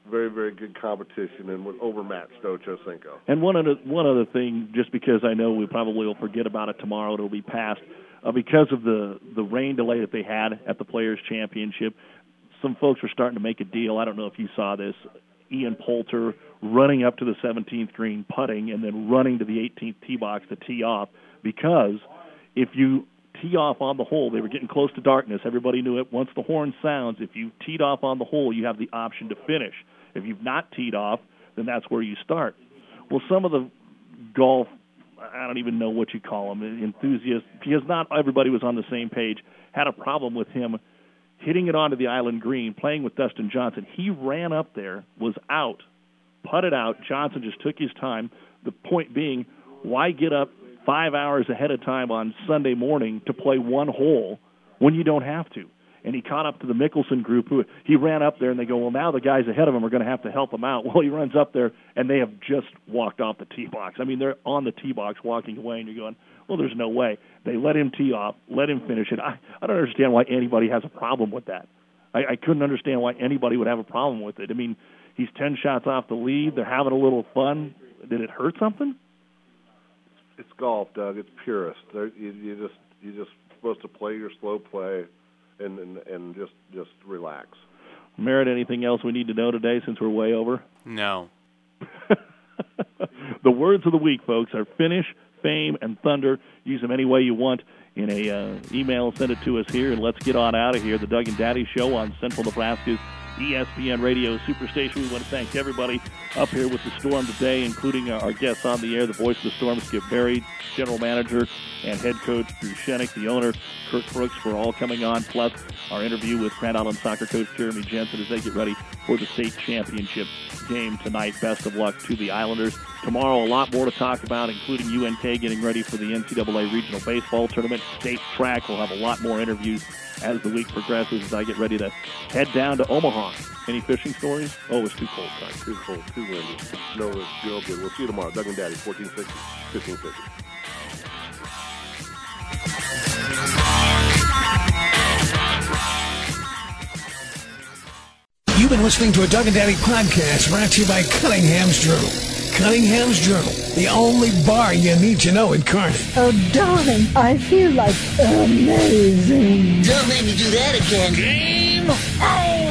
very, very good competition and would overmatch Ochocinco. And one other thing, just because I know we probably will forget about it tomorrow, it'll be past, because of the rain delay that they had at the Players' Championship, some folks were starting to make a deal. I don't know if you saw this. Ian Poulter running up to the 17th green, putting, and then running to the 18th tee box to tee off, because if you tee off on the hole, they were getting close to darkness. Everybody knew it. Once the horn sounds, if you teed off on the hole, you have the option to finish. If you've not teed off, then that's where you start. Well, some of the golf, I don't even know what you call them, enthusiasts, because not everybody was on the same page, had a problem with him hitting it onto the island green, playing with Dustin Johnson. He ran up there, was out, putted out. Johnson just took his time. The point being, why get up 5 hours ahead of time on Sunday morning to play one hole when you don't have to? And he caught up to the Mickelson group. Who he ran up there, and they go, well, now the guys ahead of him are going to help him out. Well, he runs up there, and they have just walked off the tee box. I mean, they're on the tee box walking away, and you're going, well, there's no way. They let him tee off, let him finish it. I don't understand why anybody has a problem with that. I couldn't understand why anybody would have a problem with it. I mean, he's 10 shots off the lead. They're having a little fun. Did it hurt something? It's golf, Doug. It's purist. You're just supposed to play your slow play and just relax. Merritt, anything else we need to know today since we're way over? No. The words of the week, folks, are finish, fame, and thunder. Use them any way you want in a email. Send it to us here, and let's get on out of here. The Doug and Daddy Show on Central Nebraska's ESPN Radio Superstation. We want to thank everybody up here with the Storm today, including our guests on the air, the voice of the Storm, Skip Berry, general manager and head coach Drew Shenick, the owner Kurt Brooks, for all coming on, plus our interview with Grand Island soccer coach Jeremy Jensen as they get ready for the state championship game tonight. Best of luck to the Islanders. Tomorrow, a lot more to talk about, including UNK getting ready for the NCAA Regional Baseball Tournament. State track, we'll have a lot more interviews as the week progresses as I get ready to head down to Omaha. Any fishing stories? Oh, it's too cold. Sorry. Too cold, too windy. No, it's real good. We'll see you tomorrow. Doug and Daddy, 1460, 1550. You've been listening to a Doug and Daddy podcast brought to you by Cunningham's Journal. Cunningham's Journal, the only bar you need to know in Kearney. Oh, darling, I feel like amazing. Don't make me do that again. Game